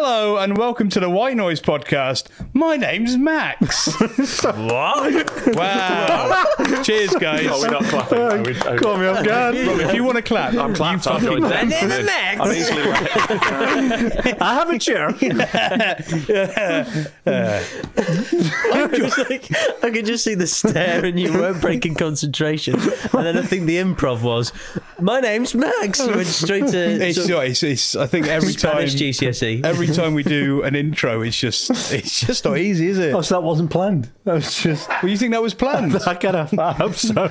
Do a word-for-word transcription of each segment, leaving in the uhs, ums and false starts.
Hello and welcome to the White Noise Podcast. My name's Max. What? Wow. Cheers, guys. Oh, we're not clapping. No, we, oh, Call me off guard. If you want to clap, I'm clapped. I'm joined. My name is Max. I'm easily right. I have a chair. I, was like, I could just see the stare and you weren't breaking concentration. And then I think the improv was, my name's Max. You went straight to it's, sort of it's, it's, I think every time, Spanish G C S E. every time we do an intro, it's just, it's just not easy, is it? Oh, so that wasn't planned. That was just. Well, you think that was planned? I kind of. I hope so.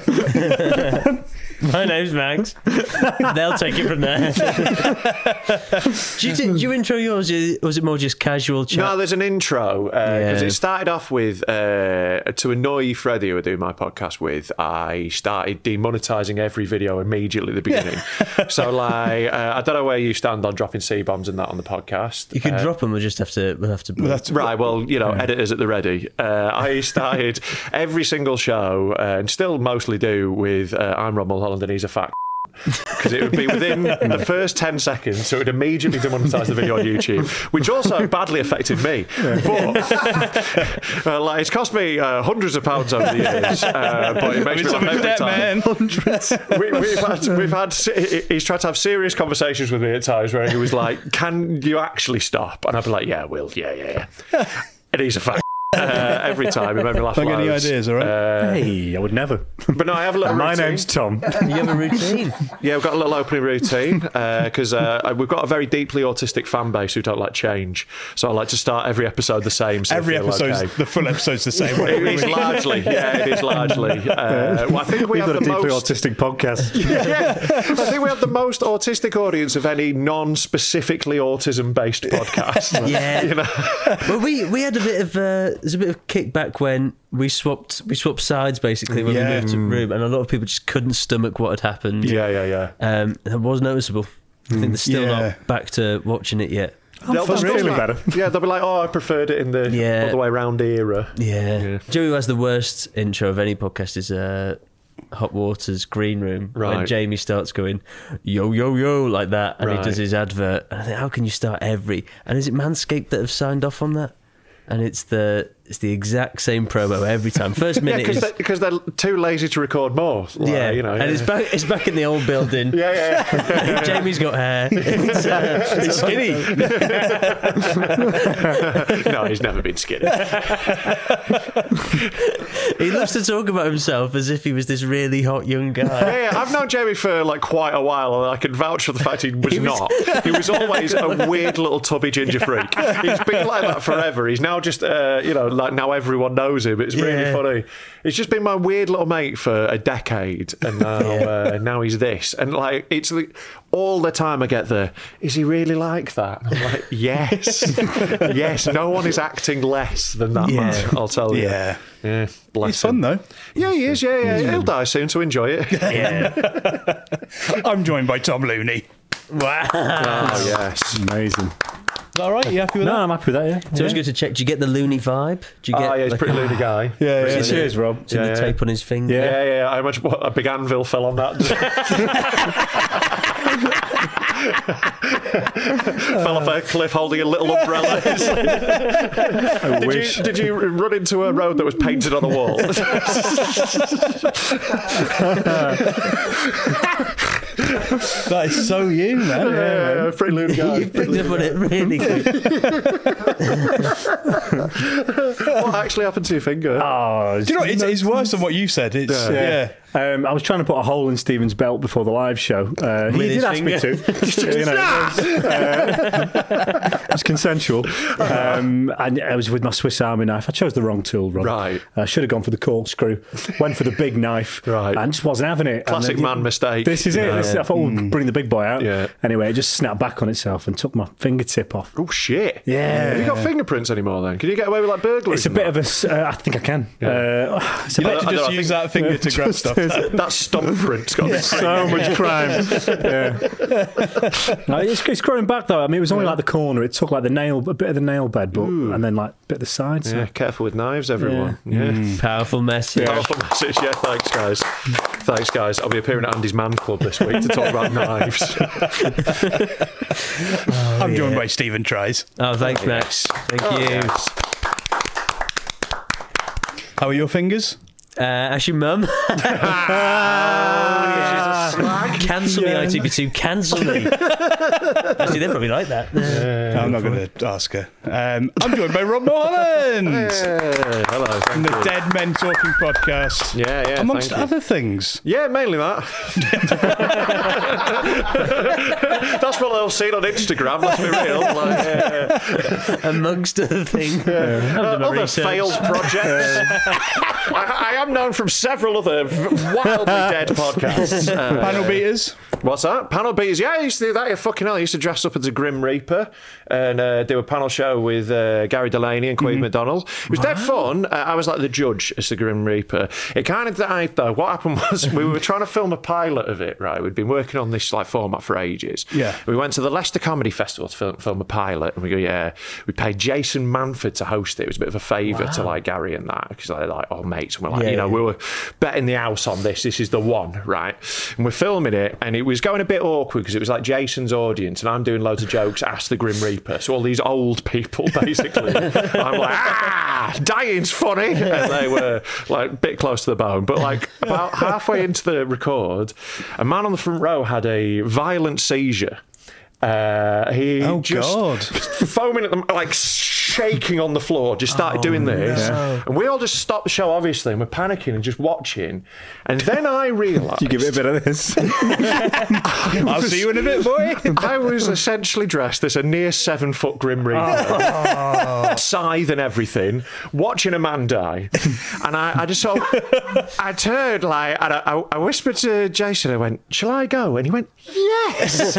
My name's Max. They'll take it from there. do, you, did you intro yours? Or was it more just casual chat? No, there's an intro because Yeah. it started off with uh, to annoy Freddie, who I do my podcast with. I started demonetising every video immediately at the beginning. So, like, uh, I don't know where you stand on dropping C bombs and that on the podcast. You can Uh, drop them. We'll just have to. We'll have to. That's Right, well, you know, editors at the ready. Uh, I started every single show, uh, and still mostly do, with uh, I'm Rob Mulholland and he's a fat because it would be within the first ten seconds, so it would immediately demonetise the video on YouTube, which also badly affected me. But uh, like, it's cost me uh, hundreds of pounds over the years, uh, but it makes me laugh every debt, time. man. Hundreds. we, we've had, we've had, he's tried to have serious conversations with me at times where he was like, can you actually stop? And I'd be like, yeah, I will, yeah, yeah, yeah. And he's a fact. Uh, every time, it made me laugh. Like any loads. ideas, all right? Uh, Hey, I would never. but no, I have a little My routine. name's Tom. You have a routine. Yeah, we've got a little opening routine because uh, uh, we've got a very deeply autistic fan base who don't like change. So I like to start every episode the same. So Every I feel episode's, okay. the full episode's the same. It is largely, yeah, it is largely. Uh, well, I think we We've have got a the deeply most. autistic podcast. Yeah, I think we have the most autistic audience of any non-specifically autism-based podcast. Yeah. You know. Well, we we had a bit of uh, there's a bit of kickback when we swapped we swapped sides basically when Yeah. we moved to room, and a lot of people just couldn't stomach what had happened. Yeah, yeah, yeah. Um, it was noticeable. I think they're still Yeah. not back to watching it yet. They'll- they'll feeling still- better. Yeah, they'll be like, "Oh, I preferred it in the Yeah. all the way round era." Yeah. Yeah. Joey, who has the worst intro of any podcast, is uh, Hot Water's Green Room. When Right. Jamie starts going, yo, yo, yo, like that, and Right. he does his advert. And I think, how can you start every... And is it Manscaped that have signed off on that? And it's the it's the exact same promo every time. First Yeah, minute because is... they, because they're too lazy to record more. Like, yeah, you know. and yeah. it's back. It's back in the old building. Yeah, yeah, yeah. Jamie's got hair. It's, uh, It's skinny. No, he's never been skinny. he loves to talk about himself as if he was this really hot young guy. Yeah, yeah, I've known Jamie for like quite a while, and I can vouch for the fact he was, He was- not. He was always a weird little tubby ginger freak. He's been like that forever. He's now just, uh, you know, like now everyone knows him. It's really Yeah. funny. He's just been my weird little mate for a decade, and now, uh, now he's this. And like, it's the, all the time I get the, is he really like that? I'm like, yes, yes. No one is acting less than that Yeah. man. I'll tell you. Yeah. Yeah, bless It's fun, him. though. Yeah, he is. Yeah, yeah. He'll die soon, so enjoy it. Yeah. I'm joined by Tom Looney. Wow. Oh yes. Amazing. Is that all right? You happy with No, that? I'm happy with that, yeah. So I was going to check. Do you get the loony vibe? Do you get Oh yeah, he's a like pretty a- loony guy. Yeah, yeah, See yeah. the- Cheers, Rob. see Yeah, the yeah. tape on his finger? Yeah, yeah, yeah. How much what, a big anvil fell on that? Fell off a cliff holding a little umbrella. I did, wish. you, did you run into a road that was painted on a wall? That is so you, man. Yeah, yeah, pretty loony guy. You picked up on it really good. What actually happened to your finger? Oh, Do you know what? It's, it's worse than what you said. It's Yeah. yeah. Um, I was trying to put a hole in Stephen's belt before the live show. Uh, he With did his ask me to. You know, it, was, uh, it was consensual. Um, and I was with my Swiss Army knife. I chose the wrong tool, Rob. Right. I should have gone for the corkscrew. Went for the big knife. Right. And just wasn't having it. Classic And then- man mistake. This is it. Yeah. This- I thought, we'll bring the big boy out. Yeah. Anyway, it just snapped back on itself and took my fingertip off. Oh shit! Yeah. Have you got fingerprints anymore? Then can you get away with like burglaries? It's a and bit that? of a. s- Uh, I think I can. Uh, it's a You I like don't- to I just don't use think- that finger to grab just, stuff. That stump print's got So much crime. Yeah. No, it's, it's growing back though. I mean, it was only like the corner. It took like the nail, a bit of the nail bed, but Ooh. and then like a bit of the sides. Yeah, So. careful with knives, everyone. Yeah. Yeah. Mm. Powerful message. Powerful message. Yeah, thanks, guys. Thanks, guys. I'll be appearing at Andy's Man Club this week to talk about knives. oh, I'm yeah. joined by Stephen Tries. Oh, thanks, Max. Thank oh, you. Yes. How are your fingers? Uh, ask your mum. Cancel me, Yeah. I T V two. Cancel me. Actually, they probably like that. Yeah, I'm not going to ask her. Um, I'm joined by Rob Mulholland. Hey, hello. Thank From the you. Dead Men Talking podcast. Yeah, yeah. Amongst thank you. other things. Yeah, mainly that. That's what I've seen on Instagram, let's be real. Like, uh, Amongst other things. uh, other research. failed projects. I, I am known from several other wildly dead podcasts. Uh, Panel beaters. What's that? Panel beaters. Yeah, I used to do that. Yeah, fucking hell. I used to dress up as a Grim Reaper and uh, do a panel show with uh, Gary Delaney and Queen mm-hmm. McDonald. It was wow. dead fun. Uh, I was like the judge as the Grim Reaper. It kind of died, though. What happened was we were trying to film a pilot of it, right? We'd been working on this like format for ages. Yeah. We went to the Leicester Comedy Festival to film, film a pilot, and we go, yeah. We paid Jason Manford to host it. It was a bit of a favour wow. to like Gary and that, because they're like, oh, mates. And we're like, yeah, you know, yeah. we were betting the house on this. This is the one, right? And we're filming it, and it was going a bit awkward because it was like Jason's audience, and I'm doing loads of jokes, ask the Grim Reaper. So all these old people, basically. I'm like, ah, dying's funny. And they were like a bit close to the bone. But like about halfway into the record, a man on the front row had a violent seizure. Uh, he oh just God. foaming at them, like shaking on the floor, just started oh, doing this. No. And we all just stopped the show, obviously, and we're panicking and just watching. And then I realised. You give it a bit of this. I'll see you in a bit, boy. I was essentially dressed as a near seven foot Grim Reaper, oh. scythe and everything, watching a man die. And I, I just sort of, I turned like, and I, I whispered to Jason, I went, shall I go? And he went, yes.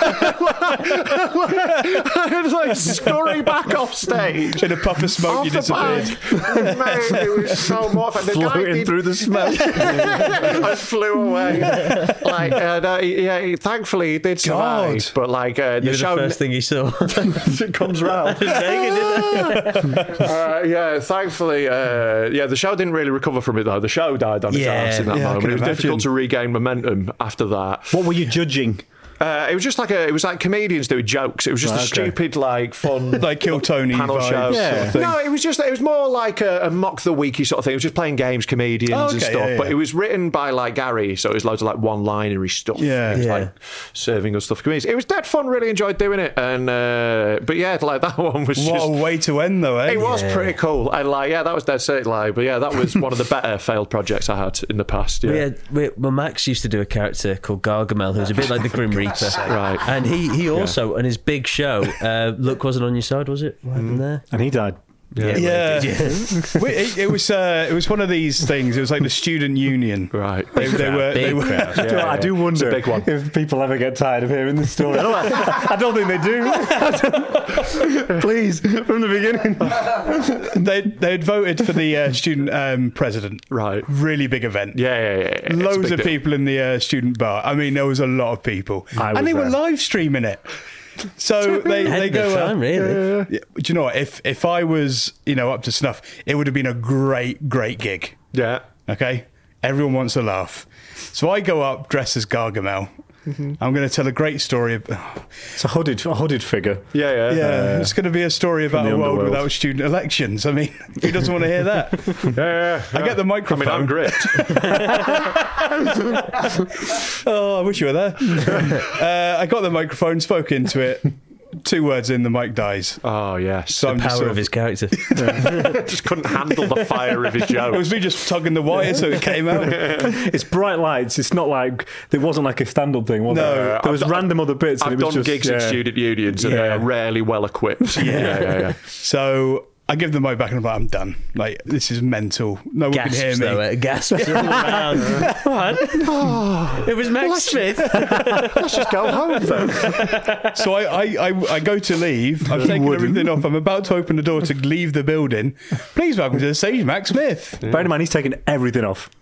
I was like scurry back off stage in a puff of smoke. off You the disappeared. Mate, it was so mortified. The guy Floating did, through the smoke. I flew away. Like, uh, no, yeah, he, thankfully he did survive. God. But like, uh, the You're show the first thing you saw. it comes round. uh, yeah, thankfully, uh, yeah, the show didn't really recover from it though. The show died on its Yeah. arse in that Yeah, I moment. can It was imagine. difficult to regain momentum after that. What were you judging? Uh, it was just like a, it was like comedians doing jokes. It was just Right, a okay. stupid, like fun, Like Kill Tony panel vibes show. sort of thing. No, it was just, it was more like a, a mock the weeky sort of thing. It was just playing games, comedians Oh, and okay, stuff. yeah, yeah. But it was written by like Gary, so it was loads of like one-linery stuff. Yeah. it was Yeah. like serving us stuff for comedians. It was dead fun. Really enjoyed doing it, and uh, but yeah, like that one was What just. a way to end, though, eh? It was Yeah. pretty cool, and like, yeah, that was dead set, like, but yeah, that was one of the better failed projects I had in the past. Yeah, We had, we, well, Max used to do a character called Gargamel, who was a bit like the Grim Reaper. Right. And he, he also, on his big show, uh, Luck wasn't on your side, was it? What happened there? And he died. Yeah. Yeah, well, it did, We- it, it was uh, it was one of these things. It was like the student union. right. They, they were. Big They were crowd. Do you know what, I do wonder It's a big one. if people ever get tired of hearing this story. I don't, I don't think they do. Please, from the beginning. they they had voted for the uh, student um, president. Right. Really big event. Yeah, yeah, yeah. yeah. It's a Loads big of deal. people in the uh, student bar. I mean, there was a lot of people, I was and they were there. live streaming it. So they Had they the go. time, uh, really. yeah, do you know what? If if I was you know up to snuff, it would have been a great great gig. Yeah. Okay, everyone wants a laugh, so I go up dressed as Gargamel. Mm-hmm. I'm going to tell a great story. Of, It's a hooded, a hooded figure. Yeah, yeah. yeah, it's going to be a story about the a world underworld. without student elections. I mean, who doesn't want to hear that? Yeah, yeah, I get the microphone. I mean, I'm grit. Oh, I wish you were there. uh, I got the microphone, spoke into it. Two words in, the mic dies. Oh, yes. So I'm just Power sort of his character. Just couldn't handle the fire of his It was jokes. me just tugging the wire so it came out. It's bright lights. It's not like it wasn't like a stand-up thing, was No. it? There I've was done- random other bits. and I've it was done just, gigs yeah. in student unions and Yeah. they are rarely well equipped. Yeah, yeah, yeah. So I give the mic back and I'm like, I'm done. Like, this is mental. No one Gasps, can hear me. though. Uh, gasps all around. What? It was Max Smith. Let's just go home then. So I, I, I, I go to leave. I've taken wouldn't. everything off. I'm about to open the door to leave the building. Please welcome to the stage, Max Smith. Bear in mind, he's taken everything off.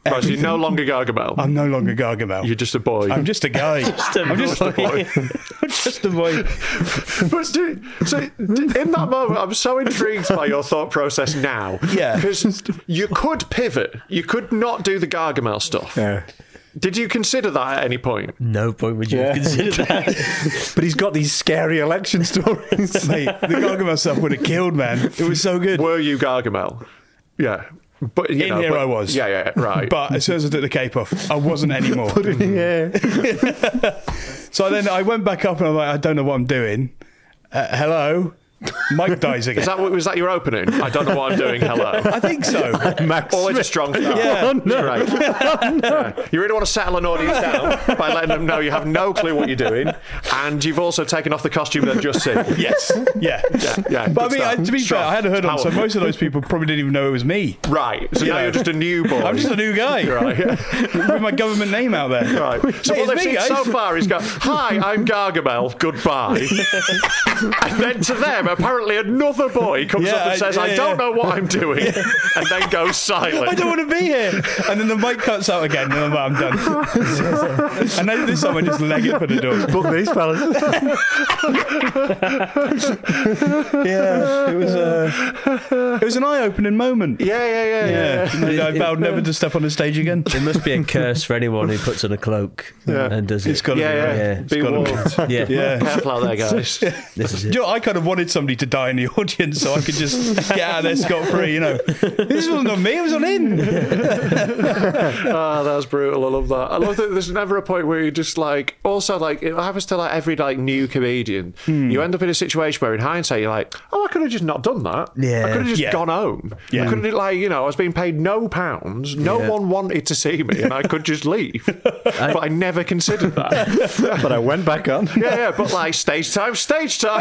Right, so you're no longer Gargamel. I'm no longer Gargamel. You're just a boy. I'm just a guy. Just a I'm just boy. a boy. I'm just a boy. But do, so in that moment, I'm so intrigued by your thought process now. Yeah. Because you could pivot. You could not do the Gargamel stuff. Yeah. Did you consider that at any point? No point would you Yeah. have considered that. But he's got these scary election stories. Mate, the Gargamel stuff would have killed, man. It was so good. Were you Gargamel? Yeah. But you In know, here but- I was. Yeah, yeah, right. But as soon as I took the cape off, I wasn't anymore. Yeah. So then I went back up and I'm like, I don't know what I'm doing. Uh, hello? Mike dies again. Is that what was that your opening? I don't know what I'm doing. Hello. I think so. Max Always a Smith. strong start. Yeah. Great. Yeah. You really want to settle an audience down by letting them know you have no clue what you're doing, and you've also taken off the costume they've just seen. Yes. Yeah. Yeah, yeah. But I good mean, I, start. to be Strong. fair, I had a hood on, so Powerful. most of those people probably didn't even know it was me. Right. So You now know. you're just a new boy. I'm just a new guy. Right. With my government name out there. Right. So Hey, what it's they've me, seen so guys. far is go, hi, I'm Gargamel, goodbye. And then to them, apparently another boy comes Yeah, up and I- says, yeah, I don't yeah. know what I'm doing, and then goes silent. I don't want to be here. And then the mic cuts out again, and I'm like, I'm done. And then this time I just leg it for the door. Book these fellas. Yeah, it was a, it was an eye-opening moment. Yeah, yeah, yeah, yeah. Yeah, I vowed never to step on the stage again. It must be a curse for anyone who puts on a cloak Yeah. and does it. It's got to Yeah, be. yeah. Right. Yeah. Be gotta be. warned. Yeah. Yeah. Careful out there, guys. This is Do it. you know, I kind of wanted somebody to die in the audience so I could just get out of there scot-free, you know. This wasn't on me, it was on him. Ah, that's brutal. I love that. I love that there's never a point where you just like, also like, it happens to like every like new comedian. You end up in a situation where in hindsight you're like, oh, I could have just not done that. Yeah. I could have just Yeah. gone home. Yeah. I could have, like, you know, I was being paid no pounds. No Yeah. one wanted to see me and I could just leave. But I never considered that. But I went back on. Yeah, yeah, but like, stage time, stage time.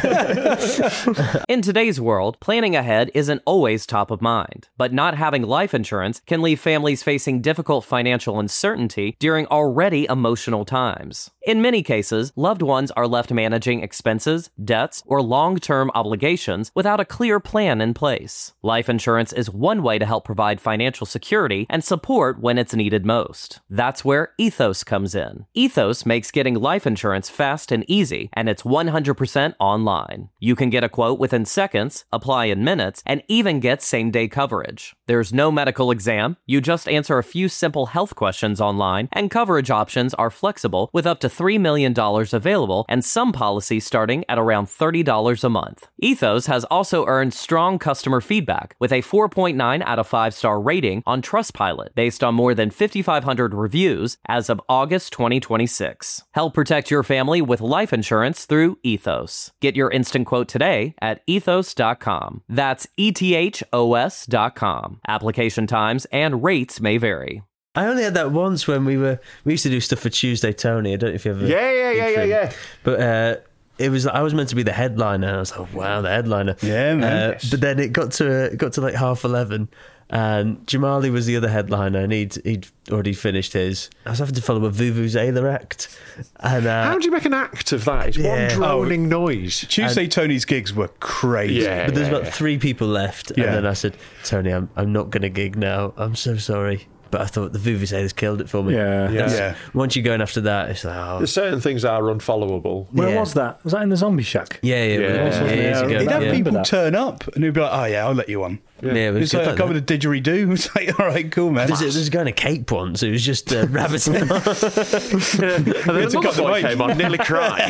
In today's world, planning ahead isn't always top of mind, but not having life insurance can leave families facing difficult financial uncertainty during already emotional times. In many cases, loved ones are left managing expenses, debts, or long-term obligations without a clear plan in place. Life insurance is one way to help provide financial security and support when it's needed most. That's where Ethos comes in. Ethos makes getting life insurance fast and easy, and it's one hundred percent online. You can get a quote within seconds, apply in minutes, and even get same-day coverage. There's no medical exam, you just answer a few simple health questions online, and coverage options are flexible with up to three million dollars available and some policies starting at around thirty dollars a month. Ethos has also earned strong customer feedback with a four point nine out of five star rating on Trustpilot based on more than fifty-five hundred reviews as of August twenty twenty-six. Help protect your family with life insurance through Ethos. Get your instant quote today at ethos dot com. That's E T H O S dot com. Application times and rates may vary. I only had that once when we were we used to do stuff for Tuesday Tony. I don't know if you ever Yeah, yeah, yeah, did yeah, film. yeah. But uh, it was I was meant to be the headliner. I was like, wow, the headliner. Yeah, man. Uh, but then it got to it got to like half eleven, and Jamali was the other headliner, and he'd he'd already finished his. I was having to follow a Vuvuzela act, and uh, How do you make an act of that? It's Yeah. one droning noise. Tuesday Tony's gigs were crazy. Yeah. but there's about three people left, Yeah. and then I said, Tony, I'm I'm not going to gig now. I'm so sorry. But I thought the Vuvuzelas killed it for me. Yeah. Yeah. Yeah. Once you go in after that, it's like, oh, There's certain things that are unfollowable. Where Yeah. was that? Was that in the Zombie Shack? yeah, yeah, Yeah. yeah, yeah, years Yeah. ago. He'd have yeah. people that. turn up and he'd be like, oh yeah, I'll let you on. Yeah, it was It's good like, like I come that. with a didgeridoo. It's like, all right, cool, man. There's, there's a guy in a cape once. It was just uh, rabbiting. And then to cut another the boy mic. came on, nearly cried.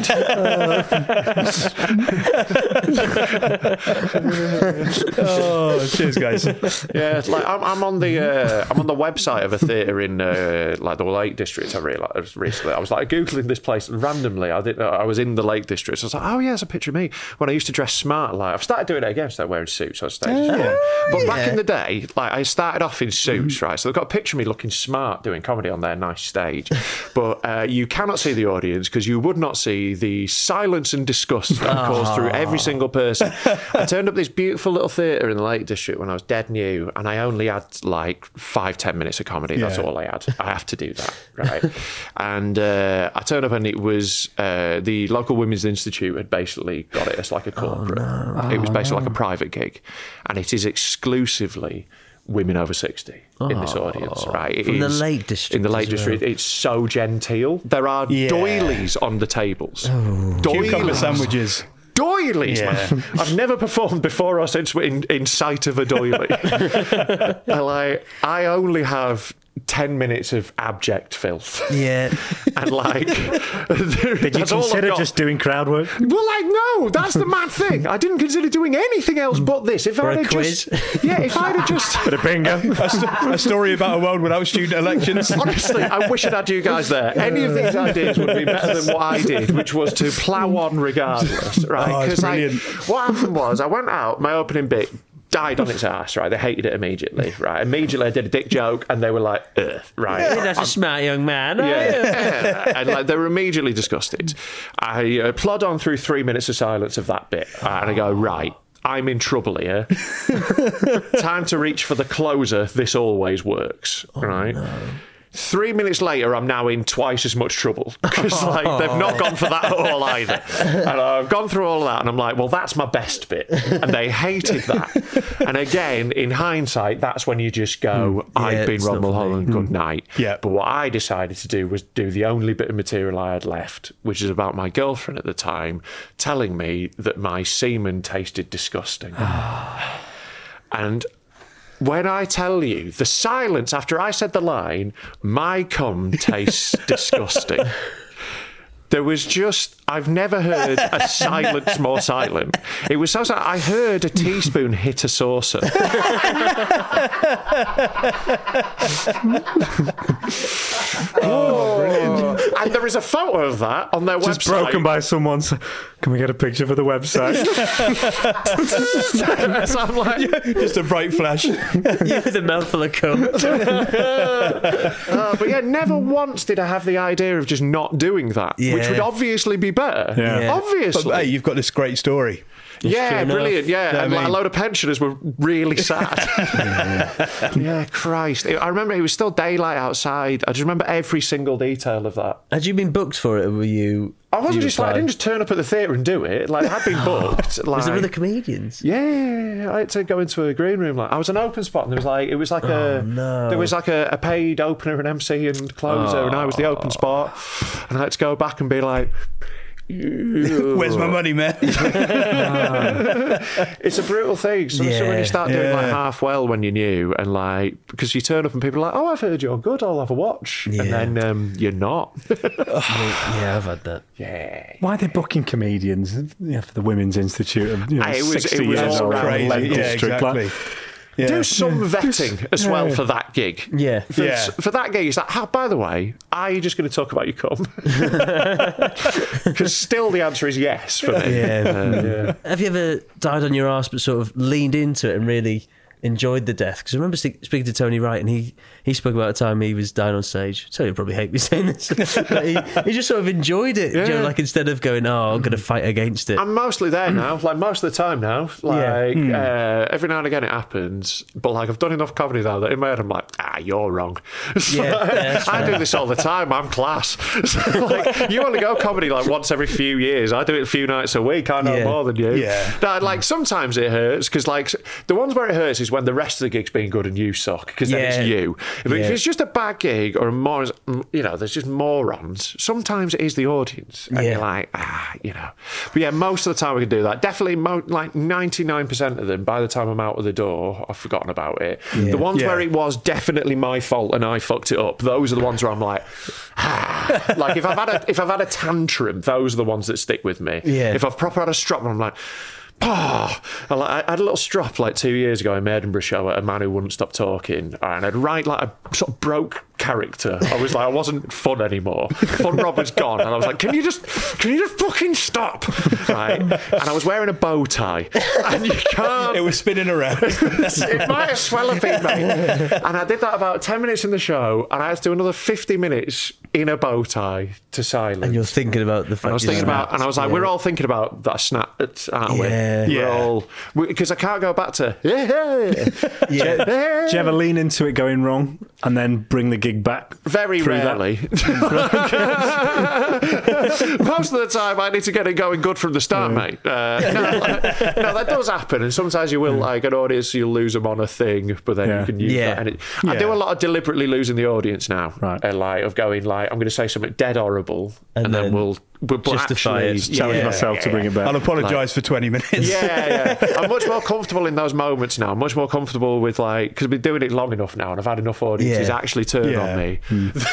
Oh, cheers, guys. Yeah, it's like I'm, I'm on the uh, I'm on the website of a theatre in uh, like the Lake District. I realised recently. I was like googling this place and randomly. I didn't. I was in the Lake District. So I was like, oh yeah, it's a picture of me when I used to dress smart. Like I've started doing it again. Started wearing suits on stage. Yeah. But back in the day, like I started off in suits, right? So they've got a picture of me looking smart doing comedy on their nice stage. But uh, you cannot see the audience because you would not see the silence and disgust that caused through every single person. I turned up this beautiful little theatre in the Lake District when I was dead new, and I only had like five, ten minutes of comedy. That's Yeah. all I had. I have to do that, right? And uh, I turned up, and it was uh, the local Women's Institute had basically got it as like a corporate. It was basically like a private gig, and it is exclusively women over sixty in this audience, right? It From the is- Lake District In the Lake as well. District, it's so genteel. There are Yeah. doilies on the tables. Cucumber Doilies. sandwiches. Doilies, Yeah. man. I've never performed before or since in, in sight of a doily. I, like, I only have ten minutes of abject filth. Yeah. And like, Did you that's all I've consider got. just doing crowd work? Well, like, no, that's the mad thing. I didn't consider doing anything else but this. If Or I'd a have quiz. just, yeah, if I'd have just, Bit of bingo. A, st- a story about a world without student elections. honestly, I wish I'd had you guys there. Any of these ideas would be better than what I did, which was to plough on regardless, right? Oh, it's like, brilliant. what happened was, I went out, my opening bit died on its ass, right? They hated it immediately, right? Immediately I did a dick joke and they were like, ugh, right? You're not a smart young man. are Yeah. you? Yeah. And like they were immediately disgusted. I uh, plod on through three minutes of silence of that bit, uh, and I go, right, I'm in trouble here. Time to reach for the closer. This always works, right? Three minutes later, I'm now in twice as much trouble because like they've not gone for that at all either. And I've gone through all of that, and I'm like, well, that's my best bit, and they hated that. And again, in hindsight, that's when you just go, I've Yeah, been it's not Ron for me. Mulholland, good night. Yeah. But what I decided to do was do the only bit of material I had left, which is about my girlfriend at the time telling me that my semen tasted disgusting. And when I tell you, the silence after I said the line, my cum tastes disgusting, there was just, I've never heard a silence more silent. It was so silent, I heard a teaspoon hit a saucer. Oh, brilliant. And there is a photo of that on their Just website. broken by someone. So, can we get a picture for the website? So I'm like, Just a bright flash. You with a mouthful of cum. Uh, but yeah, never once did I have the idea of just not doing that, which Yeah. would obviously be better. Yeah. Yeah. Obviously. But hey, you've got this great story. yeah, true enough. brilliant. Yeah, Yeah, I and like, mean- a load of pensioners were really sad. Yeah, Christ. I remember it was still daylight outside. I just remember every single detail of that. Had you been booked for it, or were you? I wasn't you just like, I applied? didn't just turn up at the theatre and do it. Like, I had been booked. Like, Was there other comedians? Yeah, I had to go into a green room. Like I was an open spot, and there was like it was like a no. there was like a, a paid opener, and M C and closer, and I was the open spot, and I had to go back and be like, Where's my money, man? it's a brutal thing. So, so when Yeah, you start doing like yeah. half well when you're new, and like because you turn up and people are like, oh, I've heard you're good, I'll have a watch, Yeah. and then um, you're not. Yeah, I've had that. Yeah. Why are they booking comedians yeah, for the Women's Institute of you know, It was- sixty it was years all old? around Crazy. Lake Yeah, District, like- exactly. Yeah. Do some vetting as well for that gig. Yeah. For, Yeah. for that gig, it's like, oh, by the way, are you just going to talk about your cum? Because still the answer is yes for me. Yeah. Uh, yeah. Have you ever died on your arse but sort of leaned into it and really enjoyed the death? Because I remember spe- speaking to Tony Wright, and he, he spoke about a time he was dying on stage. Tony will probably hate me saying this. But he, he just sort of enjoyed it. You know, Yeah. like instead of going, oh, I'm going to fight against it. I'm mostly there now, like most of the time now. Like uh, every now and again it happens, but like I've done enough comedy now that in my head I'm like, ah, you're wrong. So, Yeah, like, that's I fair. do this all the time. I'm class. So, like, you only go comedy like once every few years. I do it a few nights a week. I know Yeah. more than you. Yeah. Now, like sometimes it hurts because like the ones where it hurts is when the rest of the gig's been good and you suck because then Yeah. it's you. But if Yeah. it's just a bad gig or a more, you know, there's just morons. Sometimes it is the audience, and Yeah. you're like, ah, you know. But yeah, most of the time we can do that. Definitely, mo- like ninety-nine percent of them, by the time I'm out of the door, I've forgotten about it. Yeah. The ones Yeah. where it was definitely my fault and I fucked it up, those are the ones where I'm like, ah. Like if I've had a if I've had a tantrum, those are the ones that stick with me. Yeah. If I've proper had a strop, I'm like. Oh, I like- I had a little strop like two years ago in my Edinburgh show at A Man Who Wouldn't Stop Talking, and I'd write like a sort of broke character. I was like, I wasn't fun anymore. Fun Rob was gone, and I was like, can you just, can you just fucking stop? Right? And I was wearing a bow tie, and you can't. It was spinning around. It might as well have been, mate. And I did that about ten minutes in the show, and I had to do another fifty minutes in a bow tie to silence. And you're thinking about the fact And I was you thinking about, snapped. and I was like, Yeah. we're all thinking about that snap, aren't we? Yeah. We're Yeah. all because I can't go back to yeah. Yeah. Do you ever lean into it going wrong and then bring the gig gig back? Very through rarely. Most of the time, I need to get it going good from the start, Yeah. mate. Uh, no, like, no, that does happen, and sometimes you will, like an audience, you'll lose them on a thing, but then Yeah. you can use Yeah. that. And it, I Yeah. do a lot of deliberately losing the audience now, Right. and like of going like I'm going to say something dead horrible, and, And then, then we'll but, but justify actually, it. Challenge yeah, myself to yeah, bring yeah. it back. I'll apologise for twenty minutes. Yeah, yeah. I'm much more comfortable in those moments now. I'm much more comfortable with like because I've been doing it long enough now, and I've had enough audiences Yeah. actually turn Yeah. on me.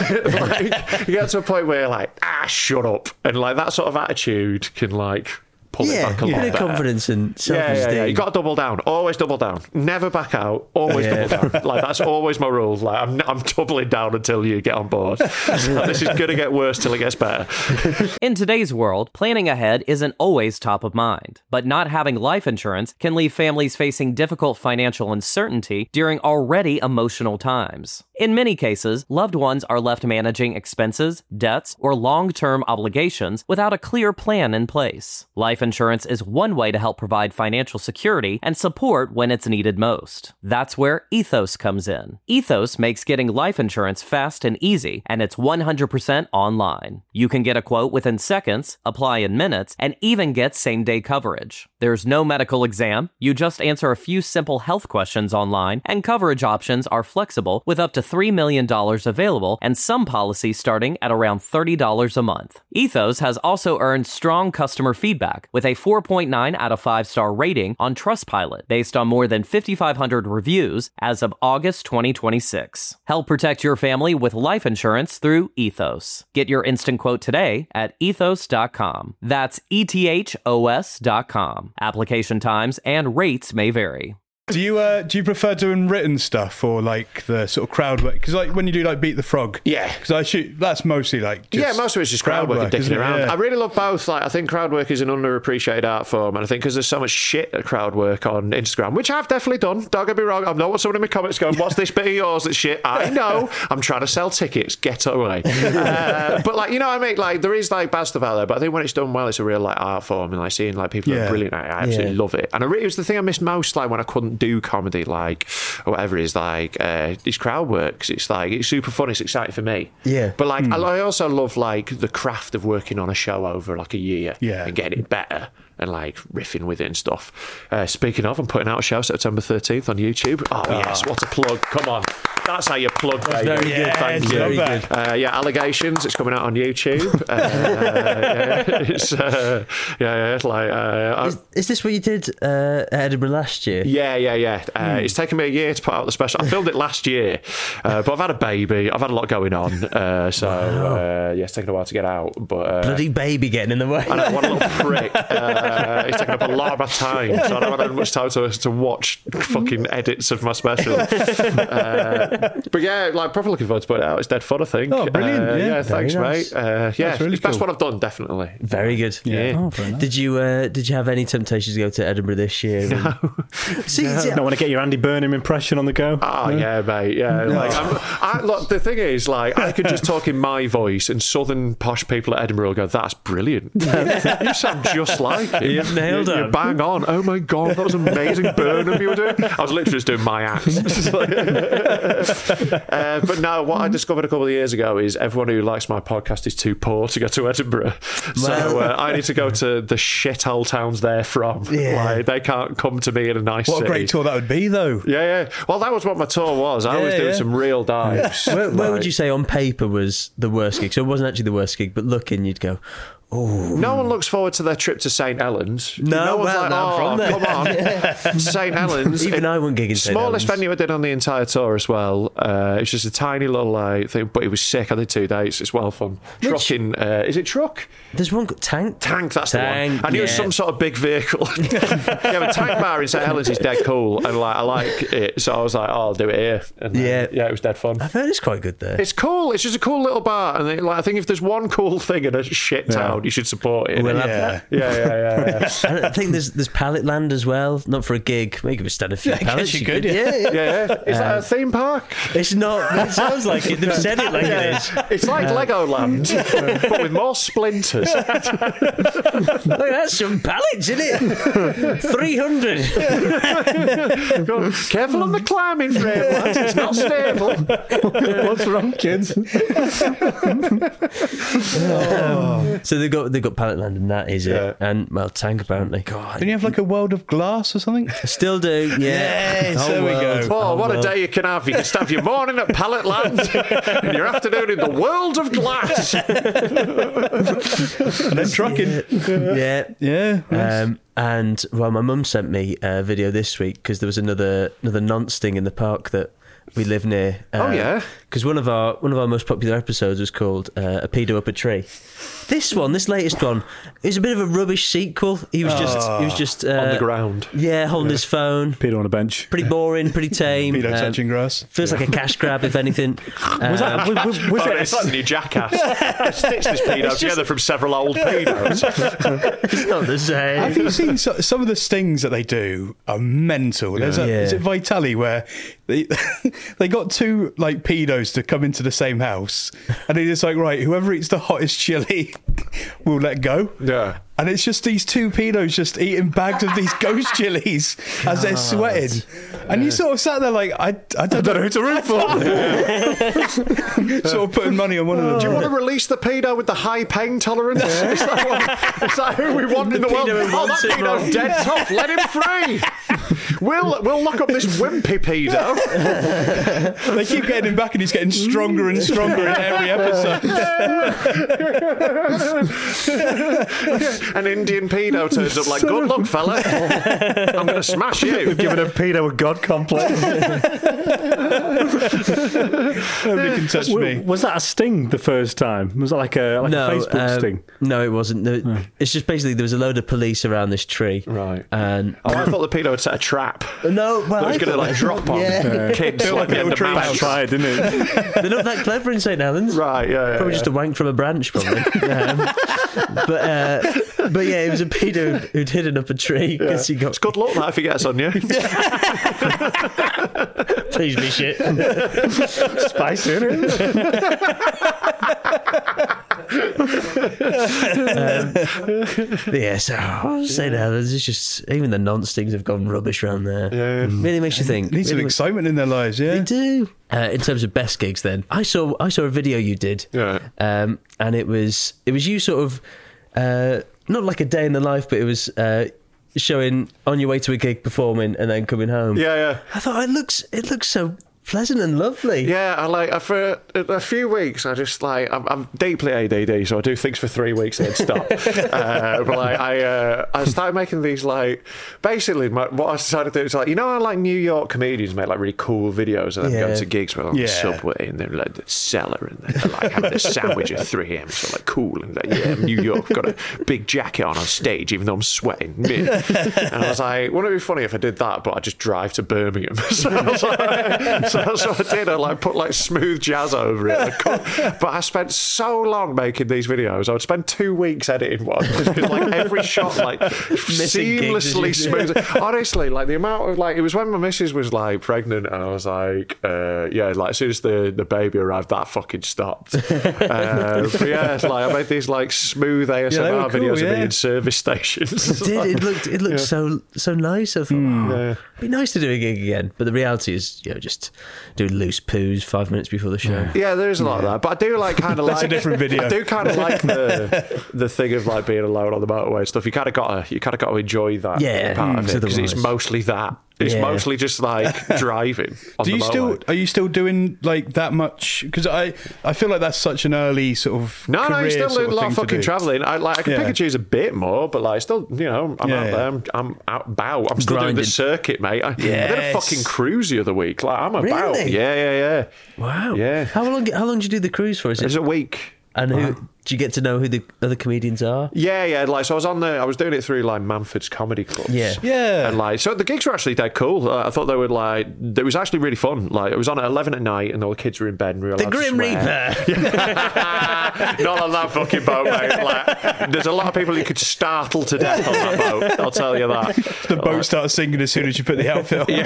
Like, you get to a point where you're like, ah, shut up, and like that sort of attitude can like pull it Yeah, back a a lot bit of better. confidence and Yeah, self-esteem. yeah, yeah. You got to double down. Always double down. Never back out. Always Yeah. double down. Like that's always my rule. Like I'm, I'm doubling down until you get on board. Like, this is going to get worse till it gets better. In today's world, planning ahead isn't always top of mind, but not having life insurance can leave families facing difficult financial uncertainty during already emotional times. In many cases, loved ones are left managing expenses, debts, or long-term obligations without a clear plan in place. Life insurance is one way to help provide financial security and support when it's needed most. That's where Ethos comes in. Ethos makes getting life insurance fast and easy, and it's one hundred percent online. You can get a quote within seconds, apply in minutes, and even get same-day coverage. There's no medical exam. You just answer a few simple health questions online, and coverage options are flexible with up to three million dollars available and some policies starting at around thirty dollars a month. Ethos has also earned strong customer feedback with a four point nine out of five star rating on Trustpilot based on more than fifty-five hundred reviews as of August twenty twenty-six. Help protect your family with life insurance through Ethos. Get your instant quote today at ethos dot com. That's E T H O S dot com. Application times and rates may vary. Do you uh, do you prefer doing written stuff or like the sort of crowd work? Because like when you do like Beat the Frog, Yeah. Because I shoot that's mostly like just Yeah, most of it's just crowd work and dicking isn't it? around. Yeah. I really love both. Like, I think crowd work is an underappreciated art form, and I think because there's so much shit at crowd work on Instagram, which I've definitely done. Don't get me wrong. I know what someone in my comments going, "What's this bit of yours that's shit?" I know. I'm trying to sell tickets. Get away. uh, but like, you know what I mean? Like, there is like bad stuff out there, but I think when it's done well, it's a real like art form, and like seeing like people who Yeah. are brilliant. I absolutely Yeah. love it, and I really, it was the thing I missed most. Like when I couldn't do comedy, like or whatever it is, like uh, it's crowd work. 'Cause it's like it's super fun. It's exciting for me. Yeah. But like, I I also love like the craft of working on a show over like a year Yeah. and getting it better and like riffing with it and stuff. Uh, speaking of, I'm putting out a show September thirteenth on YouTube. Oh, yes, what a plug. Come on. That's how you plug, baby. very good. Yeah, Thank it's you. not bad. Uh, yeah, Allegations. It's coming out on YouTube. Uh, yeah, it's, uh, yeah, yeah, it's like, uh, Is, is this what you did uh, at Edinburgh last year? yeah, yeah, yeah. Uh, It's taken me a year to put out the special. I filmed it last year, uh, but I've had a baby. I've had a lot going on, uh, so uh, yeah, it's taken a while to get out. But uh, Bloody baby getting in the way. I know, what a little prick. Uh, it's taken up a lot of my time, so I don't have much time to, to watch fucking edits of my special. Uh, but yeah, like proper looking forward to putting it out. It's dead fun, I think. Oh, brilliant, Uh, yeah. thanks, Very nice. mate. Uh, yeah, That's really it's the best cool. one I've done, definitely. Very good. Yeah. Oh, very nice. Did you uh, did you have any temptations to go to Edinburgh this year? No. See, see, Don't want to get your Andy Burnham impression on the go? Oh yeah, mate. Yeah, like I'm, I, look. The thing is, like, I could just talk in my voice, and southern posh people at Edinburgh will go, "That's brilliant. You sound just like it. You've nailed you, it. You're bang on. Oh my god, that was amazing, Burnham. You were doing. I was literally just doing my accent. uh, but no, what I discovered a couple of years ago is everyone who likes my podcast is too poor to go to Edinburgh. So Well- uh, I need to go to the shithole towns they're from. Yeah. Like, they can't come to me in a nice What a city. great tour that would be, though. Yeah, yeah. Well, that was what my tour was. I was Yeah, doing yeah. some real dives. where, where would Like, you say on paper was the worst gig? So it wasn't actually the worst gig, but looking, you'd go, oh. No one looks forward to their trip to Saint Helens. No, one's well, like, no, I'm oh, from there." come on. Saint Helens. Even It- I wouldn't gig in Saint Smallest Helens. venue I did on the entire tour as well. Uh, it's just a tiny little like thing, but it was sick. I did two days. It's well fun. Trucking. Uh, is it truck? There's one called Tank. Tank, that's Tank, the one. I knew it was yeah. some sort of big vehicle. Yeah, but Tank Bar in Saint Helens is dead cool, and like I like it, so I was like, oh, I'll do it here. And then, Yeah. yeah, it was dead fun. I've heard it's quite good there. It's cool. It's just a cool little bar, and it, like I think if there's one cool thing in a shit town, You should support it. We'll yeah. have Yeah. yeah, yeah, yeah, yeah. And I think there's there's Pallet Land as well. Not for a gig. Maybe we stand a few I guess pallets. you could, yeah. yeah, yeah. yeah, yeah. Is that a theme park? It's not. But it sounds like it. They've said it like it is. It's like Legoland, but with more splinters. Look, that's some pallets, isn't it? Three hundred. Careful on the climbing frame, lads. It's not stable. What's wrong, kids? So they've got they've got Pallet Land, and that is Yeah. it. And well, Tank apparently. God, Didn't you have like a world of glass or something? still do. Yeah. Yes, Whole there we world. go. Oh, what a well. day you can have. You can have your morning at Pallet Land and your afternoon in the world of glass. And then trucking. Yeah. Yeah. nice. Um, and well, my mum sent me a video this week because there was another another nonce thing in the park that we live near. Oh, yeah? Because one of our one of our most popular episodes was called uh, "A Pedo Up a Tree." This one, this latest one, is a bit of a rubbish sequel. He was just he was just uh, On the ground. Yeah, holding his phone. Peter on a bench. Pretty boring, pretty tame. Pedo um, touching grass. Feels like a cash grab, if anything. Was Um, that? Was, was, was Oh, it? it's like the new Jackass. Stitch this pedo together from several old pedos. it's not the same. Have you seen so, some of the stings that they do are mental? There's a, Yeah. Is it Vitali where they they got two like pedos to come into the same house, and they just like, right, whoever eats the hottest chili will let go. Yeah. And it's just these two pedos just eating bags of these ghost chilies as they're sweating. And you sort of sat there like, I, I don't, know who to root for. Sort of putting money on one of them. Do you want to release the pedo with the high pain tolerance? Is, that what, is that who we want in the world? pedo who Oh, wants that it pedo's wrong. dead tough. Let him free. We'll we'll lock up this wimpy pedo. They keep getting him back and he's getting stronger and stronger in every episode. An Indian pedo turns up like, good luck, fella. I'm going to smash you. Giving a pedo a god complex. Nobody can touch me. Was that a sting the first time? Was that like a like no, a Facebook um, sting? No, it wasn't. No, It's just basically there was a load of police around this tree. Right. And Oh, I thought the pedo had set a trap. no, well, That was I going to thought- like drop on Yeah. kids Feel like like the a end of little tree Mouse. Tried, didn't it? They're not that clever in Saint Helens. Right, yeah, yeah. Probably yeah. just a wank from a branch, probably. um, but uh, but yeah, it was a pedo who'd, who'd hidden up a tree because he got. It's good luck that if he gets on you. Please be shit. Spice in it. But yeah, so oh, Saint Helens is just even the non-stings have gone rubbish around there. Yeah. Really makes you think. Need some Really- excitement in their lives, yeah. They do. Uh, in terms of best gigs, then I saw I saw a video you did, Yeah. um, and it was it was you sort of uh, not like a day in the life, but it was uh, showing on your way to a gig, performing, and then coming home. Yeah, yeah. I thought it looks it looks so pleasant and lovely. Yeah, I like for a, a few weeks. I just like I'm, I'm deeply A D D, so I do things for three weeks and then stop. uh, but like I, uh, I started making these like basically my, what I started to do is like you know how like New York comedians make like really cool videos and then Yeah. go to gigs where they're on Yeah. the subway and they're like the cellar and they're like having a sandwich at three a.m. So like cool and like yeah, New York got a big jacket on on stage even though I'm sweating. And I was like, wouldn't it be funny if I did that, but I just drive to Birmingham? So I was like, so that's what I did. I like put like smooth jazz over it. I cut- but I spent so long making these videos. I would spend two weeks editing one because like every shot like Missing gigs, seamlessly did you? smooth. Honestly, like the amount of like it was when my missus was like pregnant and I was like, uh, yeah, like as soon as the, the baby arrived, that fucking stopped. uh, but yeah, it's like I made these like smooth A S M R Yeah, they were cool, videos of me yeah. in service stations. It did. It looked it looked so so nice. I thought, oh, Yeah. it'd be nice to do a gig again. But the reality is, you know, just doing loose poos five minutes before the show. Yeah, there is a lot of that, but I do like kind of like That's a different video. I do kind of like the the thing of like being alone on the motorway and stuff. You kind of got to you kind of got to enjoy that Yeah, part of mm, it because it's otherwise- mostly that. It's Yeah. mostly just like driving. On Do the you still motorway. are you still doing like that much? Because I I feel like that's such an early sort of No, no, career you still sort doing a lot thing of to fucking do. travelling. I like I can pick Yeah. and choose a bit more, but like still, you know, I'm Yeah, out yeah. there. I'm, I'm out about. I'm still doing Grinding. the circuit, mate. I, I did a Yes. fucking cruise the other week. Like I'm about. Really? Yeah, yeah, yeah. Wow. Yeah. How long? How long did you do the cruise for? Is It was it? a week. And who? Do you get to know who the other comedians are? Yeah, yeah. Like, so I was on the, I was doing it through like Manford's Comedy Club. Yeah. Yeah. And like, so the gigs were actually dead cool. Uh, I thought they were like, it was actually really fun. Like, it was on at eleven at night, and all the kids were in bed, and we were The allowed to Grim swear. Reaper. Not on that fucking boat, mate. Like, there's a lot of people you could startle to death on that boat. I'll tell you that. The boat starts singing as soon as you put the outfit on.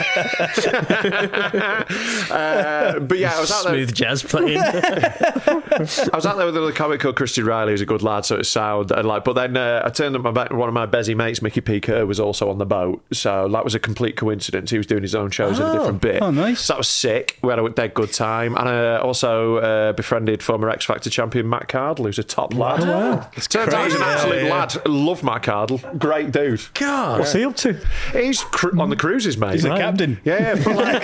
uh, but yeah, I was out there. Smooth jazz playing. I was out there with another comic called Christy Riley, who's a good lad, so it's sound. And like, but then uh, I turned up my back. One of my Bezzy mates, Mickey P. Kerr, was also on the boat, so that was a complete coincidence. He was doing his own shows in a different bit. Oh, nice. So that was sick. We had a dead good time, and I also uh, befriended former X Factor champion Matt Cardle, who's a top lad. wow. Turns out he's an crazy. absolute Yeah, yeah. lad. Love Matt Cardle, great dude. God. What's he up to? He's cru- on the cruises, mate. He's a captain. Yeah, yeah, but like,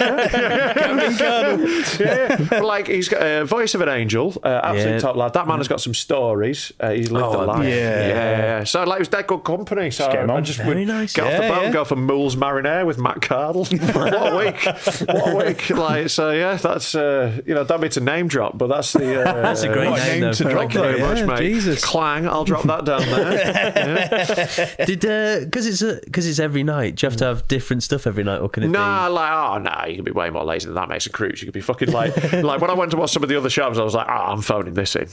yeah, but like he's got a voice of an angel, uh, absolute Yeah. top lad. That man has got some stories. Uh, he's lived Oh, a life. yeah. yeah. So like, it was that good company. So get him I on. just Very would nice. get off the Yeah, boat yeah. and go for Moul's Marinere with Matt Cardle. What a week! What a week! Like, so yeah, that's uh, you know, don't mean to name drop, but that's the uh, That's a great What a name, name though. to Thank drop, you very though, much, yeah, mate. Jesus. Clang, I'll drop that down there. Did because it's because it's every night. Do you have to have different stuff every night, or can it Nah, like, oh, no, you can be way more lazy than that, Mason Cruise. You could be fucking like, like when I went to watch some of the other shows, I was like, oh, I'm phoning this in.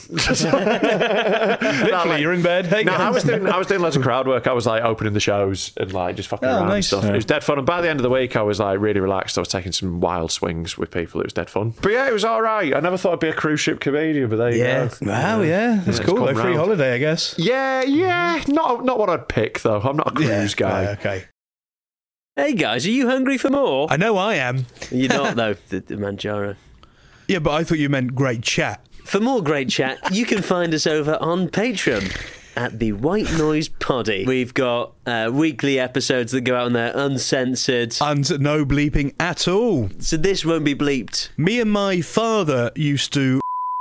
Literally, you're in bed. Hey, No, I guys. was doing, I was doing loads of crowd work. I was like opening the shows and like just fucking Oh, around and nice. stuff. It was dead fun. And by the end of the week, I was like really relaxed. I was taking some wild swings with people. It was dead fun. But yeah, it was all right. I never thought I'd be a cruise ship comedian, but there you Yeah. go. Wow, yeah. That's it's cool. come Though. Free round. holiday, I guess. Yeah, yeah. Not not what I'd pick though. I'm not a cruise guy. Uh, okay. Hey guys, are you hungry for more? I know I am. You're not though, the, the Manjaro. Yeah, but I thought you meant great chat. For more great chat, you can find us over on Patreon at the White Noise Poddy. We've got uh, weekly episodes that go out on there uncensored. And no bleeping at all. So this won't be bleeped. Me and my father used to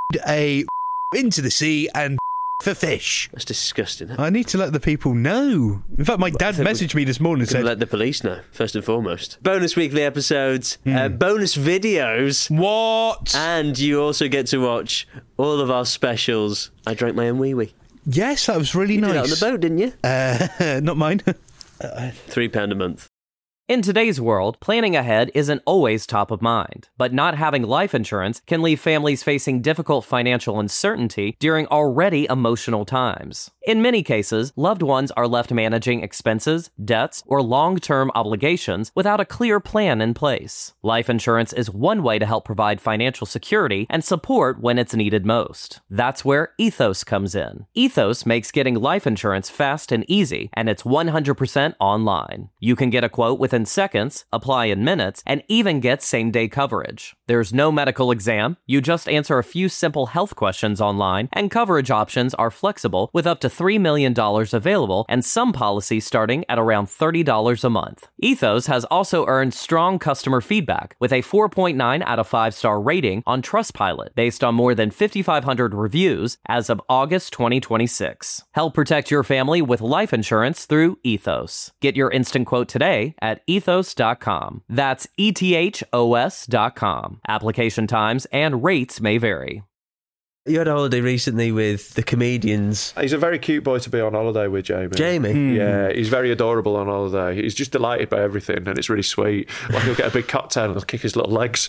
a into the sea and for fish. That's disgusting. I need to let the people know. In fact, my dad think we- messaged me this morning and Gonna said, let the police know, first and foremost. Bonus weekly episodes, uh, bonus videos, "What?" and you also get to watch all of our specials. I drank my own wee wee. Yes, that was really You did that on nice. the boat, didn't you? Uh, not mine. Three pound a month. In today's world, planning ahead isn't always top of mind, but not having life insurance can leave families facing difficult financial uncertainty during already emotional times. In many cases, loved ones are left managing expenses, debts, or long-term obligations without a clear plan in place. Life insurance is one way to help provide financial security and support when it's needed most. That's where Ethos comes in. Ethos makes getting life insurance fast and easy, and it's one hundred percent online. You can get a quote within seconds, apply in minutes, and even get same-day coverage. There's no medical exam, you just answer a few simple health questions online, and coverage options are flexible with up to three million dollars available and some policies starting at around thirty dollars a month. Ethos has also earned strong customer feedback with a four point nine out of five star rating on Trustpilot based on more than fifty-five hundred reviews as of August twenty twenty-six. Help protect your family with life insurance through Ethos. Get your instant quote today at ethos dot com. That's E T H O S dot com. Application times and rates may vary. You had a holiday recently with the comedians. He's a very cute boy to be on holiday with, Jamie. Jamie? Yeah, he's very adorable on holiday. He's just delighted by everything, and it's really sweet. Like he'll get a big cocktail and he'll kick his little legs.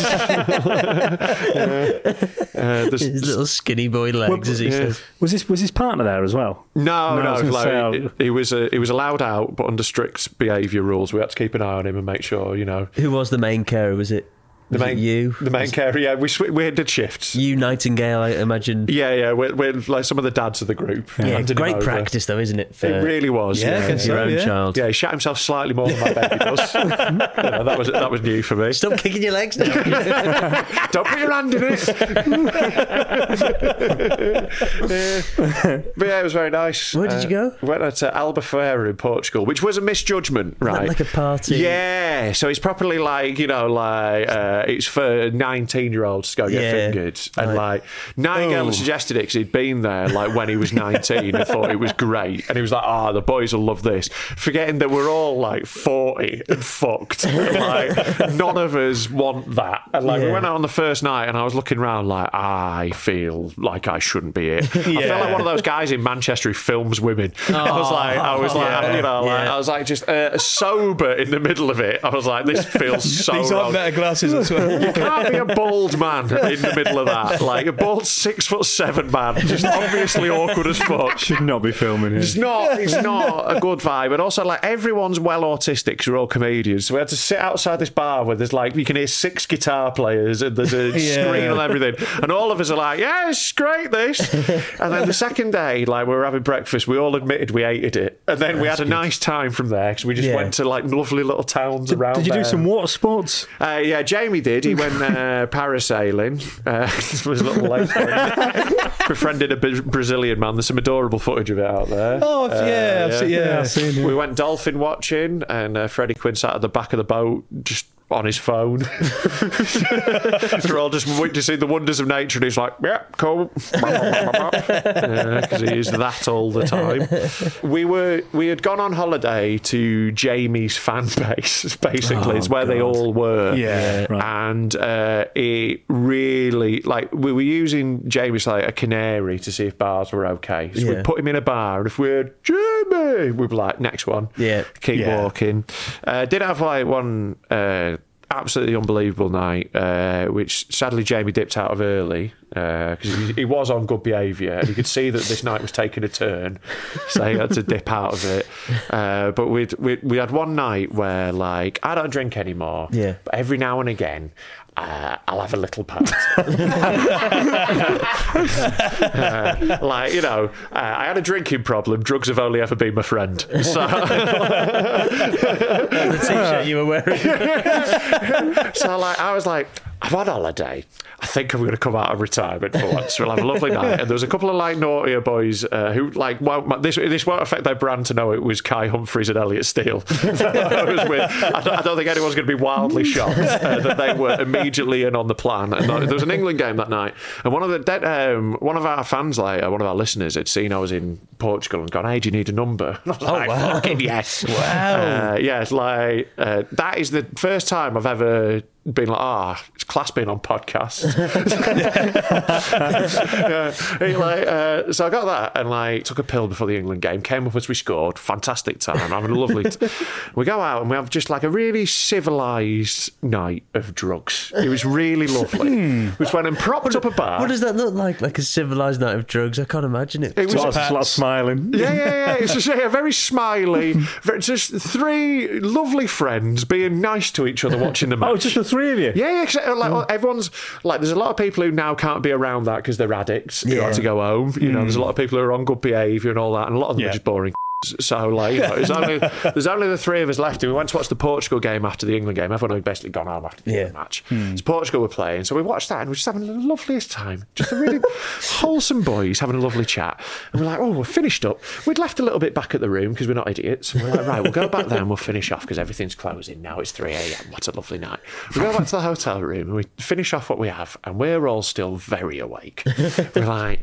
Uh, there's- His little skinny boy legs, as he yeah. says. Was his was his partner there as well? No, No, I no, was gonna like, say, he, I'll- he was uh, he was allowed out, but under strict behaviour rules. We had to keep an eye on him and make sure, you know, Who was the main carer? Was it, the was main it you? the main carer. Yeah, we sw- we did shifts. You Nightingale, I imagine. Yeah, yeah, we're, we're like some of the dads of the group. Yeah, handing him great over. practice though, isn't it? For It really was. Yeah, I Yeah, guess your so, own yeah. child. yeah. He shot himself slightly more than my baby does. Yeah, that was that was new for me. Stop kicking your legs now. Don't put your hand in it. Yeah. But yeah, it was very nice. Where did you go? Uh, went to Albufeira in Portugal, which was a misjudgment, right? like a party? Yeah. So it's properly like, you know, like uh, uh, it's for nineteen-year-olds to go get Yeah. fingered. And, like, Nigel Oh. suggested it because he'd been there, like, when he was nineteen and thought it was great. And he was like, ah, oh, the boys will love this. Forgetting that we're all, like, forty and fucked. And, like, none of us want that. And, like, we Yeah. went out on the first night and I was looking around like, I feel like I shouldn't be here. I felt like one of those guys in Manchester who films women. I was like, I was like, yeah. you know, like, Yeah. I was like just uh, sober in the middle of it. I was like, this feels so These wrong. aren't better glasses as well. You can't be a bald man in the middle of that. Like a bald six foot seven man, just obviously awkward as fuck. Should not be filming here. It's not. It's not a good vibe. And also, like, everyone's well autistic because we're all comedians. So we had to sit outside this bar where there's like you can hear six guitar players and there's a Yeah. screen and everything, and all of us are like, "Yeah, it's great this." And then the second day, like we were having breakfast, we all admitted we hated it, and then we had a nice time from there because we just Yeah. went to like lovely little towns around. Did you do there. some water sports? Uh, yeah, Jamie did. He went uh, parasailing. Uh, it was a little late. Befriended a Bra- Brazilian man. There's some adorable footage of it out there. Oh, I've- yeah, I've seen- yeah. I've seen it. We went dolphin watching, and uh, Freddie Quinn sat at the back of the boat, just on his phone. We're all just witnessing the wonders of nature, and he's like, "Yeah, cool," because he is that all the time. We were we had gone on holiday to Jamie's fan base. Basically, Oh, it's where they God. all were. Yeah. Right. And uh, it really, like, we were using Jamie's like a canary to see if bars were okay. So Yeah. we'd put him in a bar, and if we had Jamie, we'd be like, next one. Yeah. Keep Yeah. walking. Uh, did have like one uh, absolutely unbelievable night, uh, which sadly Jamie dipped out of early because he, he was on good behaviour, and you could see that this night was taking a turn, so he had to dip out of it. Uh, but we'd, we we had one night where, like, I don't drink anymore, Yeah. but every now and again uh, I'll have a little party. uh, like, you know, uh, I had a drinking problem. Drugs have only ever been my friend. So, The t-shirt you were wearing. so like, I was like, I'm on holiday. I think I'm going to come out of retirement for once. We'll have a lovely night. And there was a couple of like naughtier boys uh, who like won't, this this won't affect their brand to know it was Kai Humphries and Elliot Steele. It was with, I, don't, I don't think anyone's going to be wildly shocked uh, that they were immediately in on the plan. And there was an England game that night, and one of the dead, um, one of our fans, like uh, one of our listeners, had seen I was in Portugal and gone, "Hey, do you need a number?" And I was like, wow. "Fucking yes!" Wow. Uh, yeah, it's like uh, that is the first time I've ever been like, ah, oh, it's class being on podcasts. yeah, like, uh, so I got that and like took a pill before the England game. Came up as we scored. Fantastic time. Having a lovely. T- we go out and we have just like a really civilised night of drugs. It was really lovely. We just went and propped up a bar. What does that look like? Like a civilised night of drugs? I can't imagine it. It was Lots, lots of smiling. Yeah, yeah, yeah. It's just yeah, very smiley. Very, just three lovely friends being nice to each other watching the match. Oh, just the three of you? Yeah, yeah. 'Cause, uh, like, everyone's like, there's a lot of people who now can't be around that because they're addicts. Who Yeah. like to go home. You know, there's a lot of people who are on good behaviour and all that, and a lot of them Yeah. are just boring. So, like, you know, it's only, there's only the three of us left. And we went to watch the Portugal game after the England game. Everyone had basically gone home after the Yeah. England match. So Portugal were playing, so we watched that and we're just having the loveliest time. Just a really wholesome boys having a lovely chat. And we're like, oh, we're finished up. We'd left a little bit back at the room because we're not idiots. And we're like, right, we'll go back there and we'll finish off because everything's closing now. It's three a.m. What a lovely night. We go back to the hotel room and we finish off what we have, and we're all still very awake. We're like,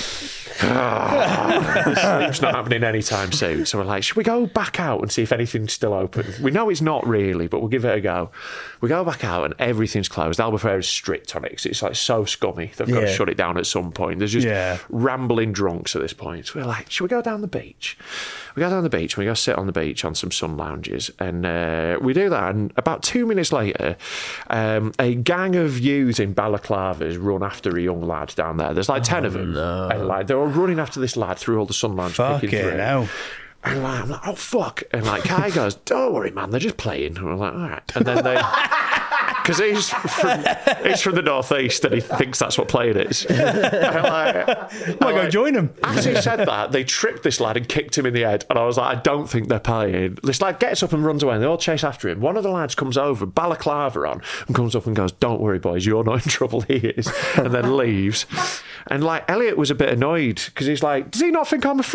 oh, sleep's not happening anytime soon. So we're like, should we go back out and see if anything's still open? We know it's not really, but we'll give it a go. We go back out and everything's closed. Albufeira is strict on it because it's like so scummy. They've got to Yeah. shut it down at some point. There's just Yeah. rambling drunks at this point. So we're like, should we go down the beach? We go down the beach and we go sit on the beach on some sun lounges. And uh, we do that. And about two minutes later, um, a gang of youths in balaclavas run after a young lad down there. There's like ten of them. And like they're all running after this lad through all the sun lounge, picking Fucking through. hell. And like, I'm like, oh fuck! And like Kai goes, "Don't worry, man, they're just playing." And we're like, all right. And then they, because he's from he's from the northeast and he thinks that's what playing is. And like, Might go join them. as he said that, they tripped this lad and kicked him in the head. And I was like, I don't think they're playing. This lad gets up and runs away and they all chase after him. One of the lads comes over, balaclava on, and comes up and goes, "Don't worry, boys, you're not in trouble, he is." And then leaves. And like Elliot was a bit annoyed because he's like, does he not think I'm a threat?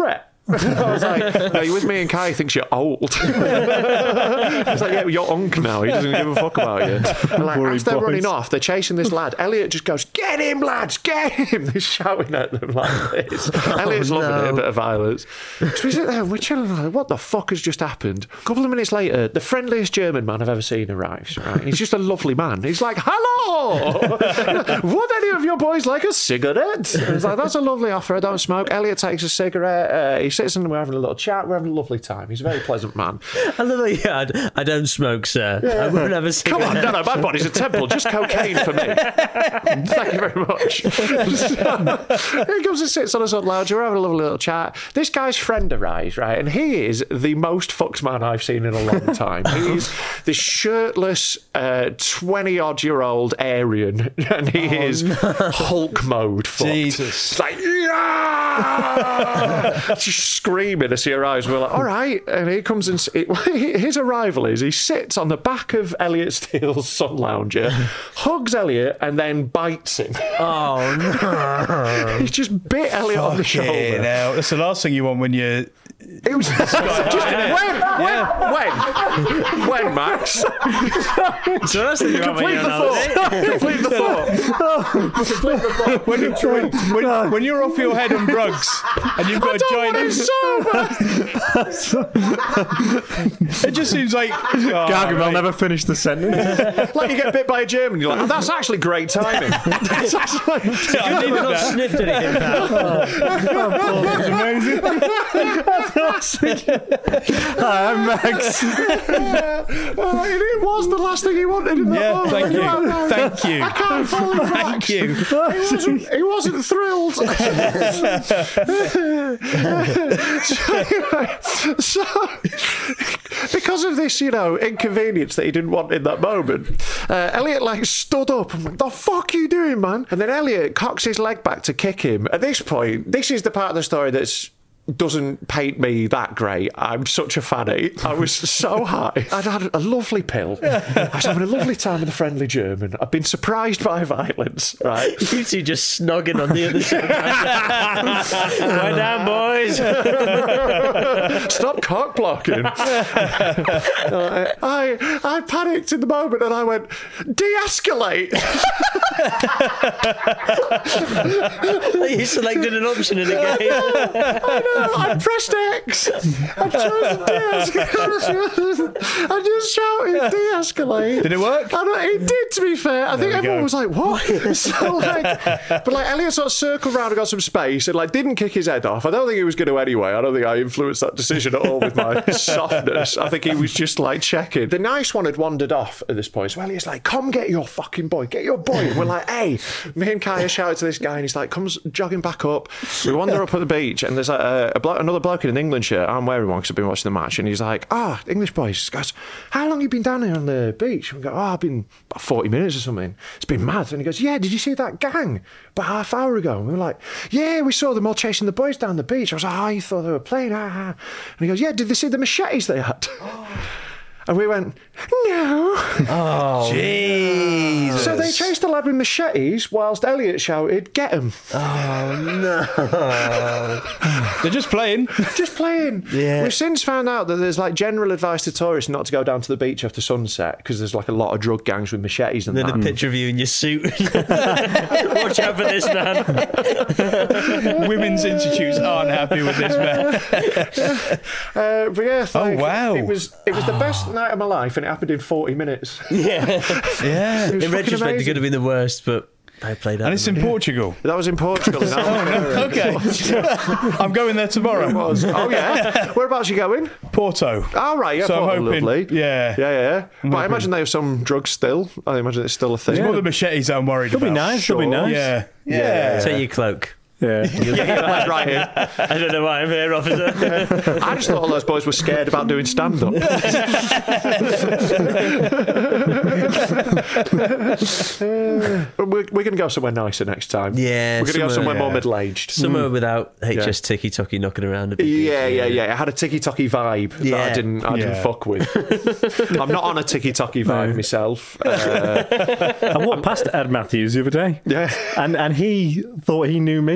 I was like, no, you're with me and Kai thinks you're old. It's like, yeah, you're unk now. He doesn't give a fuck about you. And like, as they're boys. running off, they're chasing this lad. Elliot just goes, get him, lads, get him. They're shouting at them like this. Oh, Elliot's no. loving it, a bit of violence. So we sit there and we're chilling like, what the fuck has just happened? A couple of minutes later, the friendliest German man I've ever seen arrives. Right? He's just a lovely man. He's like, hello! Would any of your boys like a cigarette? He's like, that's a lovely offer. I don't smoke. Elliot takes a cigarette. Uh, he sits and we're having a little chat. We're having a lovely time. He's a very pleasant man. I love that. Yeah, I, I don't smoke, sir. Yeah. I won't have a cigarette. Come on, no, no, my body's a temple. Just cocaine for me. Thank you very much. So, he comes and sits on a sort of lounge. We're having a lovely little chat. This guy's friend arrives, right? And he is the most fucked man I've seen in a long time. He's this shirtless, twenty-odd-year-old Aryan, and he oh, is no. Hulk mode fucked. Jesus. It's like, yeah! Just screaming as he arrives. We're like, all right. And he comes and it, his arrival is he sits on the back of Elliot Steele's sun lounger, hugs Elliot, and then bites him. Oh no! He's just bit Elliot Fuck on the shoulder. Now that's the last thing you want when you're. It was just when, yeah. when, when, when, Max. So that's the complete the thought. Complete the thought. Complete the thought. When, you, when, when, when you're off your head on drugs and you've got I a don't giant. So it just seems like oh, Gargamel right. never finished the sentence. Like you get bit by a German, you're like, oh, that's actually great timing. That's actually. I needed not sniffed anything, pal. Oh, that's amazing. Hi, I'm Max. Oh, it was the last thing he wanted in that yeah, moment. thank you. No, no, thank you. I can't follow Max. Thank you. He wasn't, he wasn't thrilled. so, anyway, so, because of this, you know, inconvenience that he didn't want in that moment, uh, Elliot, like, stood up and went, the fuck are you doing, man? And then Elliot cocks his leg back to kick him. At this point, this is the part of the story that's doesn't paint me that great. I'm such a fanny. I was so high. I'd had a lovely pill. I was having a lovely time with a friendly German. I've been surprised by violence, right? You two just snogging on the other side. Right down, boys. Stop cock blocking. I, I I panicked in the moment and I went, de-escalate. You selected an option in the game. I know. I pressed X. I chose de-escalate. I just shouted de-escalate. Did it work? I don't, it did, to be fair. I there think everyone go. was like, what? So like, but like Elliot sort of circled around and got some space and like didn't kick his head off. I don't think he was going to anyway. I don't think I influenced that decision at all with my softness. I think he was just like checking. The nice one had wandered off at this point. So Elliot's like, come get your fucking boy. Get your boy. And we're like, hey. Me and Kaya shouted to this guy and he's like, comes jogging back up. We wander up at the beach and there's like a, a blo- another bloke in an England shirt. I'm wearing one because I've been watching the match. And he's like, ah, oh, English boy. He goes, how long have you been down here on the beach? And we go, oh, I've been about forty minutes or something. It's been mad. And he goes, yeah, did you see that gang about half hour ago? And we were like, yeah, we saw them all chasing the boys down the beach. I was like, oh, you thought they were playing? Ah, ah. And he goes, yeah, did they see the machetes they had? And we went, no. Oh, Jesus. So they chased the lad with machetes whilst Elliot shouted, get him. Oh, no. They're just playing. Just playing. Yeah. We've since found out that there's like general advice to tourists not to go down to the beach after sunset because there's like a lot of drug gangs with machetes and then that. a picture of you in your suit. Watch out for this man. Women's institutes aren't happy with this man. Uh, but yeah, Oh, like, wow. It was, it was the best night of my life and it happened in forty minutes. Yeah. Yeah. It was In fucking retrospect, it amazing. could have been the worst, but I played out. And it's in Portugal. That was in Portugal. And that was Okay. I'm going there tomorrow. It was. Oh, yeah. Whereabouts are you going? Porto. Oh, right. Yeah, So I'm Porto, hoping- lovely. yeah. Yeah, yeah. But I hoping- imagine they have some drugs still. I imagine it's still a thing. It's more the machetes that I'm worried It'll be about. nice. It'll be Sure. nice. Yeah. Yeah. Take your cloak. Yeah. Yeah, right here. I don't know why I'm here, officer. I just thought all those boys were scared about doing stand-up. we're we're going to go somewhere nicer next time. Yeah, We're going to go somewhere- somewhere more yeah. middle-aged. Somewhere without H S Yeah. Ticky Tocky knocking around a bit. Yeah, yeah, yeah. It had a ticky-tocky vibe that I Yeah. didn't, I didn't Yeah. fuck with. I'm not on a ticky-tocky vibe myself. Uh, I walked past Ed Matthews the other day, yeah. and and he thought he knew me.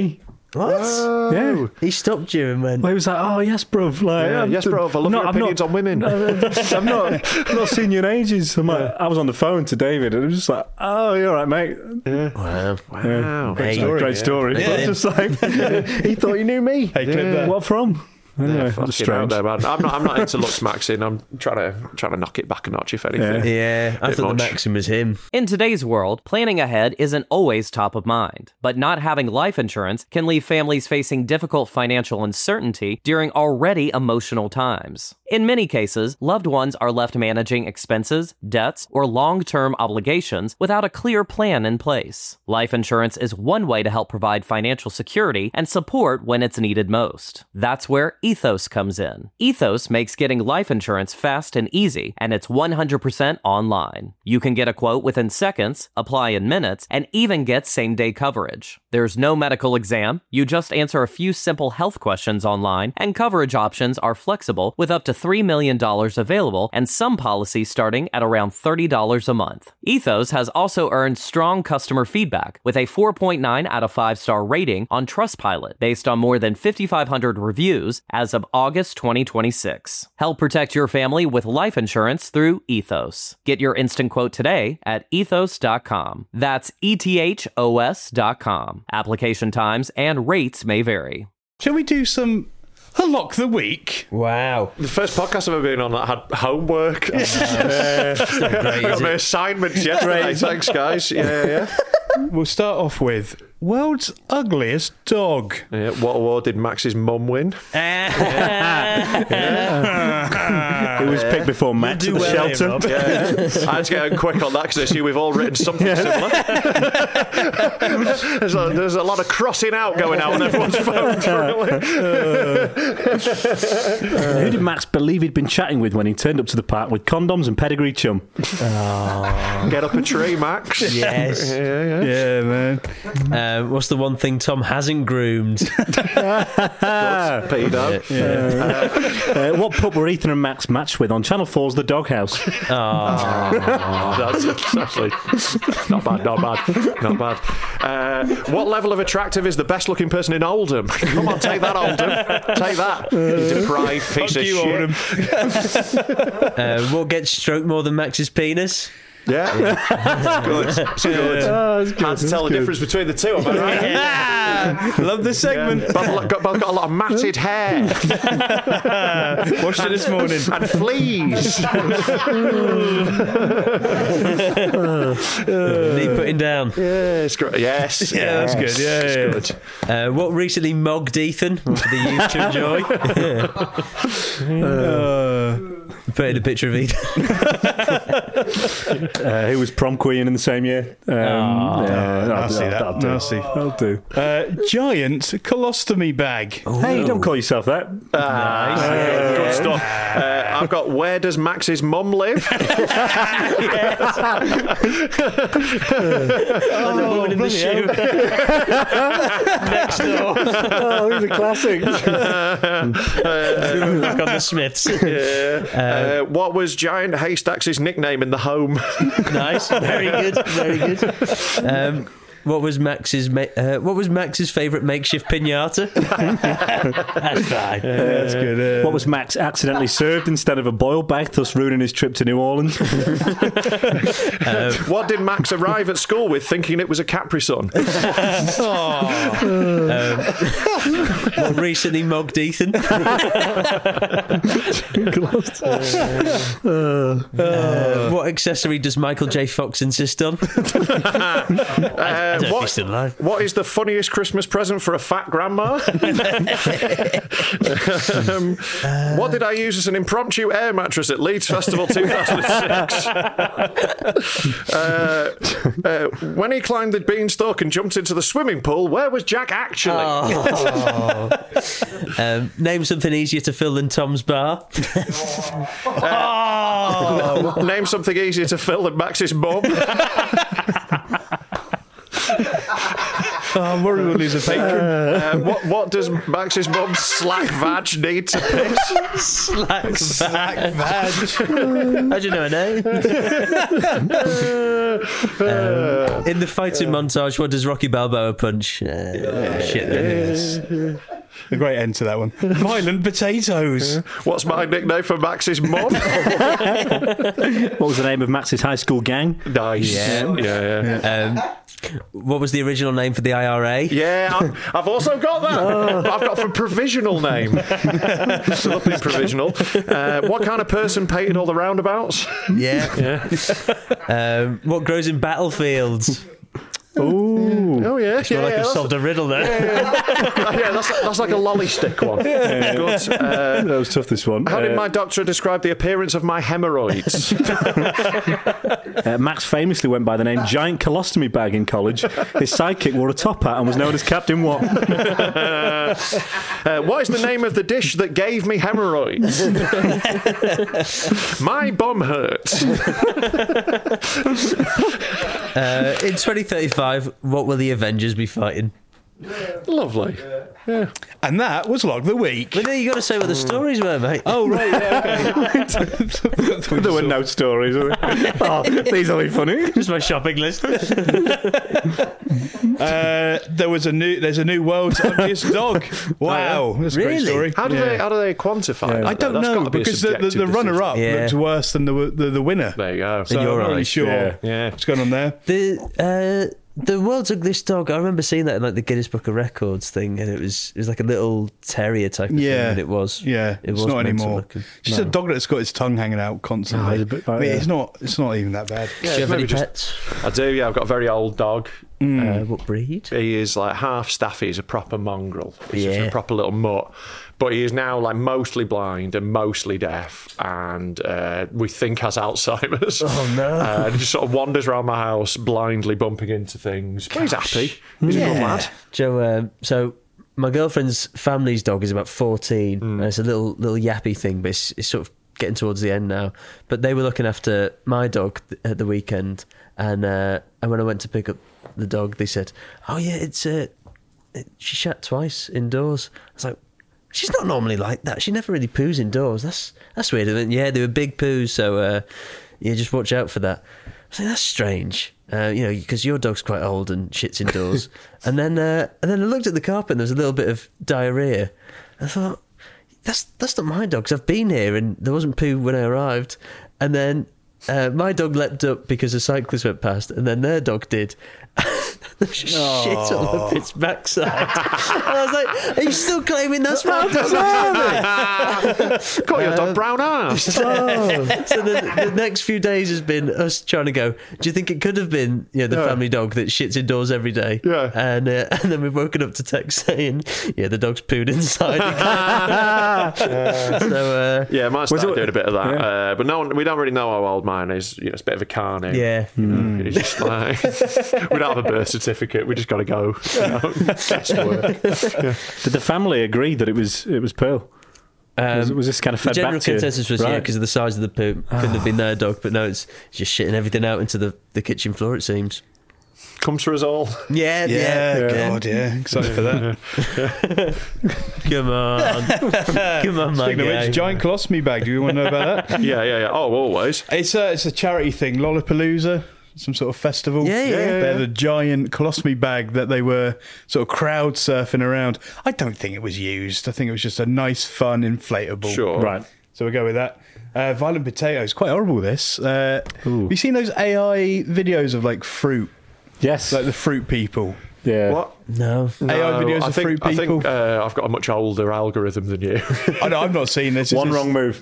What? Yeah. He stopped you and went, Well, he was like, "Oh yes, bruv. Like, Yeah, I'm- yes, bruv, I love your I've opinions on women." I've not, I've not seen you in ages. I'm like, I was on the phone to David, and I was just like, "Oh, you're all right, mate." wow. Wow. Great Hey, story. Great yeah. story. Yeah. But just like, he thought you knew me. Hey, clip that. What from? Anyway, Yeah, just fucking out strange. there, man. I'm not. I'm not into looks maxing. I'm trying to trying to knock it back a notch, if anything. Yeah, I Bit thought much. the Maxim was him. In today's world, planning ahead isn't always top of mind, but not having life insurance can leave families facing difficult financial uncertainty during already emotional times. In many cases, loved ones are left managing expenses, debts, or long-term obligations without a clear plan in place. Life insurance is one way to help provide financial security and support when it's needed most. That's where Ethos comes in. Ethos makes getting life insurance fast and easy, and it's one hundred percent online. You can get a quote within seconds, apply in minutes, and even get same-day coverage. There's no medical exam, you just answer a few simple health questions online, and coverage options are flexible with up to three million dollars available and some policies starting at around thirty dollars a month. Ethos has also earned strong customer feedback with a four point nine out of five star rating on Trustpilot based on more than fifty-five hundred reviews as of August twenty twenty-six. Help protect your family with life insurance through Ethos. Get your instant quote today at ethos dot com. That's E T H O S dot com. Application times and rates may vary. Shall we do some Unlock the Week? Wow. The first podcast I've ever been on that had homework. Great, I got is my it? assignments yesterday. Thanks, guys. Yeah, yeah. We'll start off with World's Ugliest Dog. yeah. What award did Max's mum win? It was picked before Max do at the well here, shelter. Rob. Yeah. I had to get quick on that because I assume we've all written something similar. there's, a, there's a lot of crossing out going out on everyone's phone currently. Who did Max believe he'd been chatting with when he turned up to the park with condoms and pedigree chum? Get up a tree, Max. Yes. Yeah, yeah. Yeah, man. Um, what's the one thing Tom hasn't groomed? Pedo. Uh, what pup were Ethan and Max matched with on Channel four's The Doghouse? That's, that's actually not bad, not bad, not bad. Uh, what level of attractive is the best looking person in Oldham? Come on, take that, Oldham. Take that, you deprived piece Fuck of you, shit. Oldham. Uh, what gets stroked more than Max's penis? Yeah, good. It's good. Oh, that's good. Can't tell the difference between the two, am I right? Love this segment. Both got, both got a lot of matted hair Watched it this morning. and fleas. Need putting down. Yeah, it's great. Yes, Yeah, that's good. Yeah, It's yeah, good. Uh, what recently mogged Ethan for the youth to enjoy? Uh, Put in a picture of Ethan. Uh, who was prom queen in the same year? Um, yeah, I'll see that. That'll do. I'll see. That'll do. uh, giant colostomy bag. Hey, don't call yourself that. Nice. Good, good stuff. Uh, I've got where does Max's mum live? Oh, the woman in the shoe. Next door. Oh, these are classics. Back on the Smiths. Uh, what was Giant Haystack's nickname in the home? Nice. Very good. Very good. Um, what was Max's ma- uh, What was Max's favourite makeshift pinata? That's fine. That's good. Uh, What was Max accidentally served instead of a boiled bag, thus ruining his trip to New Orleans? What did Max arrive at school with thinking it was a Capri Sun? What recently mogged Ethan? Uh, what accessory does Michael J. Fox insist on? Uh, I don't know if what- he's still alive. What is the funniest Christmas present for a fat grandma? um, what did I use as an impromptu air mattress at Leeds Festival two thousand six? uh, uh, when he climbed the beanstalk and jumped into the swimming pool, where was Jack actually? Oh. um, name something easier to fill than Tom's bar. Uh, Name something easier to fill than Max's mum. I'm worried we'll lose a patron. Uh, what what does Max's mum slack vag need to piss? Slack Slack vag. How do you know her name? um, in the fighting montage, what does Rocky Balboa punch? Uh, shit. Then. A great end to that one. Violent potatoes. What's my nickname for Max's mum? What was the name of Max's high school gang? Nice. Yeah. Yeah, yeah. Um, what was the original name for the I R A? Yeah, I've, I've also got that. Oh. But I've got for provisional name. So nothing provisional. Uh, what kind of person painted all the roundabouts? Yeah. Yeah. Um, what grows in battlefields? Ooh. Oh yeah, It's not yeah, like yeah, I've that's, solved a riddle there. yeah, that's, that's like a lolly stick one. Good. Uh, That was tough, this one. how did Uh, my doctor describe the appearance of my hemorrhoids? uh, Max famously went by the name Giant Colostomy Bag in college. His sidekick wore a top hat and was known as Captain What? uh, what is the name of the dish that gave me hemorrhoids? My bum hurts. Uh, in twenty thirty-five, what will the Avengers be fighting? Lovely. And that was Log the Week. But then you got to say what the stories were, mate. Oh, right, yeah, okay. There were no stories. Were there? Oh, these will be funny. Just my shopping list. Uh, there was a new. There's a new world's ugliest dog. Wow, that's a great Really? story. How do Yeah. they how do they quantify that? I don't That's know gotta be a because the, the, subjective the runner-up decision. Yeah. looked worse than the the, the winner. There you go. So In your I'm not really eyes, sure yeah. Yeah. what's going on there. The uh, the world's ugliest dog. I remember seeing that in like the Guinness Book of Records thing, and it was it was like a little terrier type of Yeah, thing. And it was. Yeah, it it's was not mental anymore. looking. It's just a dog that's got its tongue hanging out constantly. No, it's a bit like I mean, that. it's not. It's not even that bad. Yeah, Do you have maybe any just- pets? I do, yeah. I've got a very old dog. Uh, what breed? He is like half staffy. He's a proper mongrel. He's just Yeah. a proper little mutt. But he is now like mostly blind and mostly deaf, and uh, we think has Alzheimer's. Oh, no. Uh, and he just sort of wanders around my house, blindly bumping into things. But he's happy. He's a good lad. Joe, um, so my girlfriend's family's dog is about fourteen, Hmm. and it's a little little yappy thing, but it's, it's sort of getting towards the end now. But they were looking after my dog th- at the weekend, and uh, and when I went to pick up the dog, they said, "Oh yeah, it's uh, it, she shat twice indoors." I was like, "She's not normally like that. She never really poos indoors. That's that's weird." And then, yeah, they were big poos, so uh, yeah, just watch out for that. I was like, that's strange, uh, you know, because your dog's quite old and shits indoors. and then uh, and then I looked at the carpet and there was a little bit of diarrhea. I thought, that's that's not my dog, 'cause I've been here and there wasn't poo when I arrived. And then uh, my dog leapt up because a cyclist went past, and then their dog did. There was just shit all up its backside. And I was like, are you still claiming that's my dog? Got your dog brown ass. So the, the next few days has been us trying to go, do you think it could have been, you know, the Yeah. family dog that shits indoors every day? Yeah. And uh, and then we've woken up to text saying, yeah, the dog's pooed inside. So, uh, Yeah, mine started it- doing a bit of that, Yeah. uh, but no one, we don't really know how old mine is. You know, it's a bit of a carny. yeah. It's just like we don't have a birth certificate. We just got to go. You know, guesswork. Did the family agree that it was it was Pearl? was, was this kind of The fed general back to you? consensus was, yeah, Right. because of the size of the poop. Couldn't have been their dog, but no, it's it's just shitting everything out into the, the kitchen floor, it seems. Comes for us all. Yeah, Yeah, yeah. God, yeah, excited for that. Come on. Come on, my Speaking of guy. which, giant colostomy bag. Do you want to know about that? Yeah, yeah, yeah. Oh, always. It's a it's a charity thing, Lollapalooza, some sort of festival. Yeah, yeah. Yeah, They're the giant colostomy bag that they were sort of crowd surfing around. I don't think it was used. I think it was just a nice, fun, inflatable. Sure. Right. So we'll go with that. Uh, Violent Potatoes, quite horrible. This. Uh, have you seen those A I videos of like fruit, Yes. like the fruit people? yeah. What? No. A I videos I of think, fruit I people. think uh, I've got a much older algorithm than you. I know, I've not seen this. It's One just- wrong move.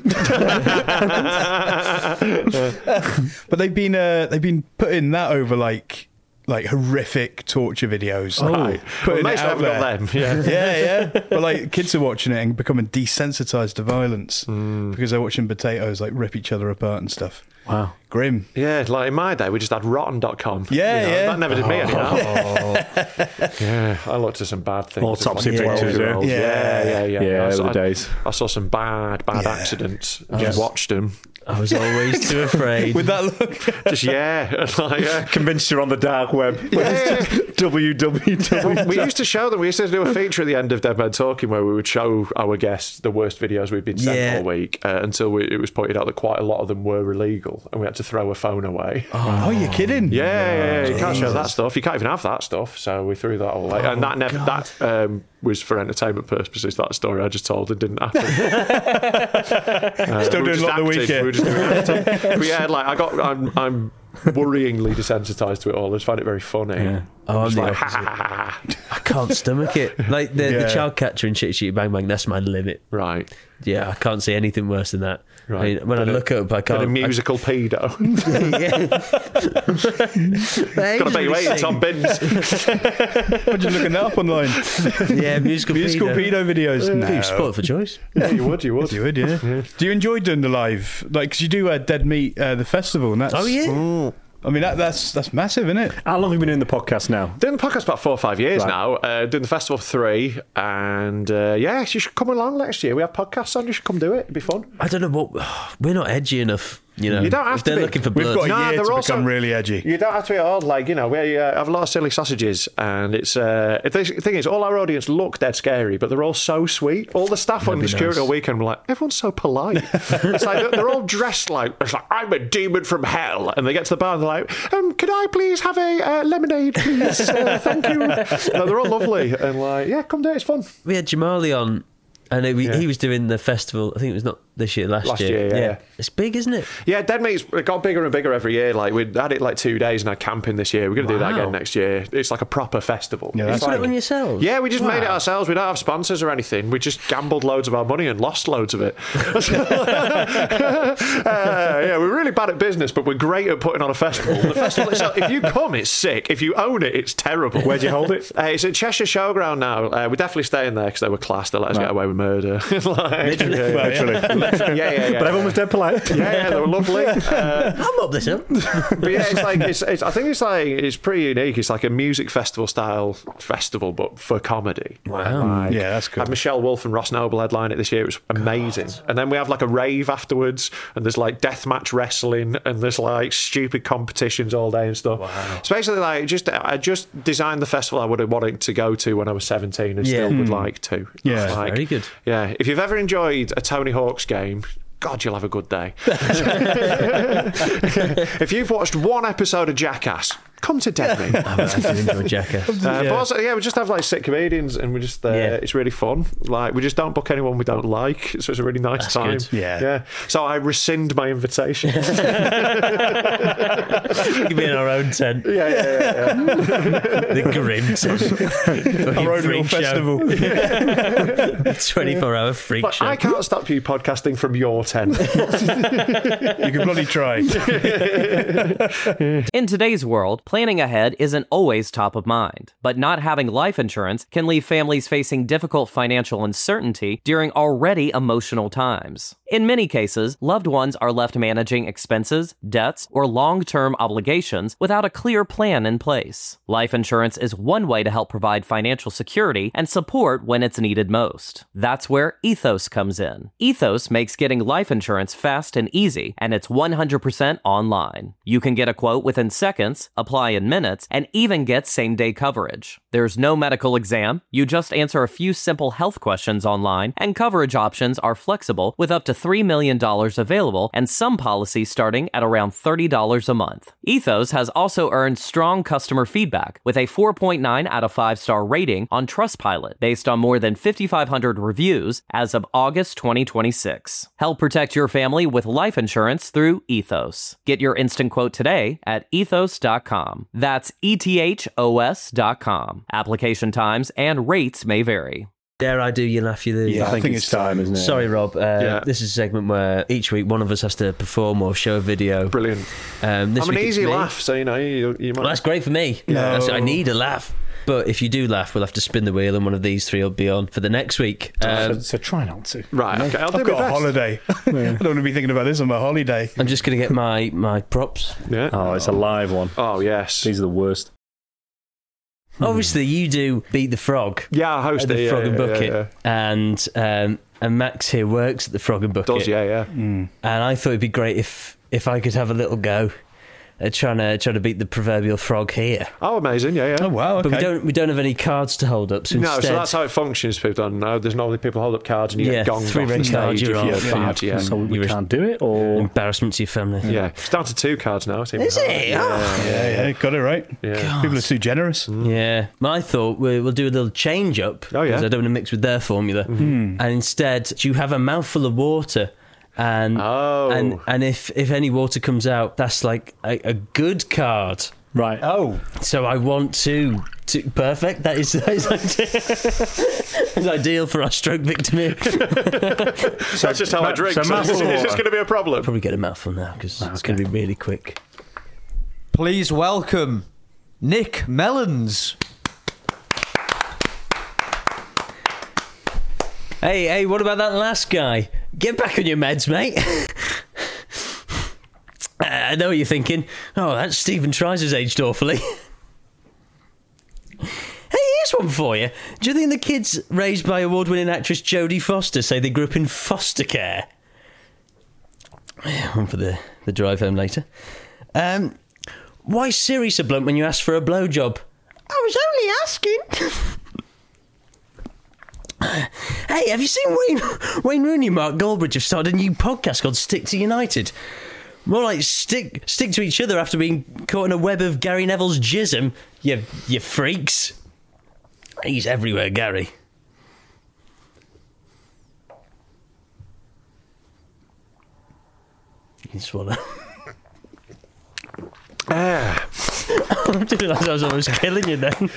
But they've been uh, they've been putting that over like like horrific torture videos. Right. Putting Well, it most out have got there. them. Yeah. yeah, yeah. But like kids are watching it and becoming desensitized to violence because they're watching potatoes like rip each other apart and stuff. Wow. Grim. Yeah, like in my day, we just had rotten dot com. Yeah, You know, yeah. That never did me any harm. Yeah, I looked at some bad things. Autopsy as, like, pictures, yeah. twelve-year-olds. yeah, yeah, yeah. Yeah, I they saw, were the I- days. I saw some bad, bad Yeah. accidents. and Just watched them. I was always too afraid. With that look. Just yeah, like, yeah. Convinced you're on the dark web. Yeah. w w w. We used to show them. We used to do a feature at the end of Dead Man Talking where we would show our guests the worst videos we'd been sent Yeah. all week uh, until we, it was pointed out that quite a lot of them were illegal, and we had to throw a phone away. Oh, you're kidding? Yeah, yeah, yeah, you can't show that stuff. You can't even have that stuff. So we threw that all away, and that never that um, was for entertainment purposes. That story I just told and didn't happen. Uh, Still we were doing just lot the acting, weekend. We were just doing acting. But yeah, like I got, I'm, I'm worryingly desensitized to it all. I just find it very funny. Yeah. Oh, I'm Just the like, ha, opposite. ha, ha, ha. I can't stomach it. Like the, Yeah. the child catcher in Chitty Chitty Bang Bang, that's my limit. Right. Yeah, I can't see anything worse than that. Right. I mean, when But I a- look up, I But can't. a musical pedo. yeah. Gotta bet you ate Tom Bins. I'm just looking that up online. Yeah, musical, Musical pedo. pedo videos. You No. spot for choice. Yeah, you would, you would. You would, yeah. Do you enjoy doing the live? Like, because you do uh, Dead Meat, uh, the festival, and that's. Oh yeah. I mean, that, that's that's massive, isn't it? How long have you been in the podcast now? Doing the podcast about four or five years Right. now. Uh, doing the festival for three, and uh, yeah, you should come along next year. We have podcasts on. You should come do it. It'd be fun. I don't know what we're not edgy enough. You know, You don't have if to they're be. looking for We've blood. got a No, year they're to also- become really edgy. You don't have to be old. Like, you know, we uh, have a lot of silly sausages, and it's uh, the thing is, all our audience look dead scary, but they're all so sweet. All the staff on That'd the be security nice. all weekend were like, everyone's so polite. It's like they're, they're all dressed like it's like I'm a demon from hell, and they get to the bar and they're like, um, "Can I please have a uh, lemonade, please? Uh, thank you." No, they're all lovely, and like, yeah, come do it. It's fun. We had Jamali on, and it, Yeah. he was doing the festival. I think it was not this year, last, Last year, yeah. It's big, isn't it? Yeah, Dead Meat's it got bigger and bigger every year. Like we had it like two days and had camping this year. We're going to do that Wow. again next year. It's like a proper festival. Yeah, It's that's Put like- it on yourselves. Yeah, we just made it Wow. ourselves. We don't have sponsors or anything. We just gambled loads of our money and lost loads of it. uh, yeah, we're really bad at business, but we're great at putting on a festival. The festival itself, if you come, it's sick. If you own it, it's terrible. Where'd you hold it? Uh, it's at Cheshire Showground now. Uh, we're definitely staying there because they were class. They let us Right. get away with murder. Like, yeah, yeah, Literally. yeah, yeah, yeah. But everyone was dead polite. yeah, yeah, they were lovely. Uh, I'm up this up. but yeah, it's like it's, it's. I think it's like it's pretty unique. It's like a music festival style festival, but for comedy. Wow. Like, Yeah, that's cool. Had Michelle Wolf and Ross Noble headline it this year. It was amazing. And then we have like a rave afterwards, and there's like deathmatch wrestling, and there's like stupid competitions all day and stuff. Wow. It's basically like just I just designed the festival I would have wanted to go to when I was seventeen, and Yeah. still would like to. Yeah. Like, Very good. Yeah, if you've ever enjoyed a Tony Hawk's game, God, you'll have a good day. If you've watched one episode of Jackass, come to Dead Meat. I did enjoy Jackass. Uh, But also, yeah, we just have like sick comedians, and we just uh, Yeah. it's really fun. Like we just don't book anyone we don't like, so it's a really nice That's time. good. Yeah. yeah. So I rescind my invitation. We could be in our own tent. yeah, yeah, yeah, yeah. The grim tent. Our own little festival. twenty-four hour freak But show. I can't stop you podcasting from your tent. You could bloody try. In today's world, planning ahead isn't always top of mind, but not having life insurance can leave families facing difficult financial uncertainty during already emotional times. In many cases, loved ones are left managing expenses, debts, or long-term obligations without a clear plan in place. Life insurance is one way to help provide financial security and support when it's needed most. That's where Ethos comes in. Ethos makes getting life insurance fast and easy, and it's one hundred percent online. You can get a quote within seconds, apply in minutes, and even get same-day coverage. There's no medical exam, you just answer a few simple health questions online, and coverage options are flexible with up to three million dollars available and some policies starting at around thirty dollars a month. Ethos has also earned strong customer feedback with a four point nine out of five star rating on Trustpilot based on more than fifty-five hundred reviews as of August twenty twenty-six. Help protect your family with life insurance through Ethos. Get your instant quote today at ethos dot com. That's E T H O S dot com. Application times and rates may vary. Dare I do you laugh you lose? Yeah, I think, it's time, isn't it? Sorry, Rob. Uh, Yeah. This is a segment where each week one of us has to perform or show a video. Brilliant. Um, this I'm an week it's easy me. laugh, so you know you, you might. Well, that's great for me. No. That's- I need a laugh. But if you do laugh, we'll have to spin the wheel, and one of these three will be on for the next week. Um, so, so try not to. Right, okay, I'll do I've my got a best. holiday. I don't want to be thinking about this on my holiday. I'm just going to get my, my props. Yeah. Oh, it's a live one. Oh, yes. These are the worst. Obviously, you do Beat the Frog. Yeah, I host at the it. Frog yeah, and yeah, Bucket, yeah, and um, and Max here works at the Frog and yeah. Bucket. Does, yeah, yeah. And I thought it'd be great if if I could have a little go at trying to trying to beat the proverbial frog here. Oh, amazing, yeah, yeah. Oh wow! Okay. But we don't we don't have any cards to hold up. So No, instead, so that's how it functions. People don't know. There's normally people hold up cards and you Yeah, get gonged three off the red cards, stage you're if you're off. bad. Yeah, So we You're a- can't do it, or embarrassment to your family. yeah. It's down to two cards now. Is Is it? Yeah, Oh. yeah, yeah, got it right. yeah. People are too generous. Yeah, my thought we- we'll do a little change up. Oh, yeah. because I don't want to mix with their formula. And instead, you have a mouthful of water, and Oh. and and if if any water comes out, that's like a, a good card. right? Oh, So I want to. to perfect. That is, that is ideal. It's ideal for our stroke victim here. That's just how I Ma- drink. so So, mouthful is of this water. going to be a problem? Probably get a mouthful now because it's going to be really quick. Please welcome Nick Mellons. Hey, hey, what about that last guy? Get back on your meds, mate. Uh, I know what you're thinking. Oh, that Stephen Tries has aged awfully. Hey, here's one for you. Do you think the kids raised by award-winning actress Jodie Foster say they grew up in foster care? One for the, the drive home later. Um, why Siri so blunt when you ask for a blowjob? I was only asking. Hey, have you seen Wayne Wayne Rooney and Mark Goldbridge have started a new podcast called Stick to United? More like stick stick to each other after being caught in a web of Gary Neville's jism, you, you freaks. He's everywhere, Gary. You can swallow. Ah. I didn't realise I was almost killing you then.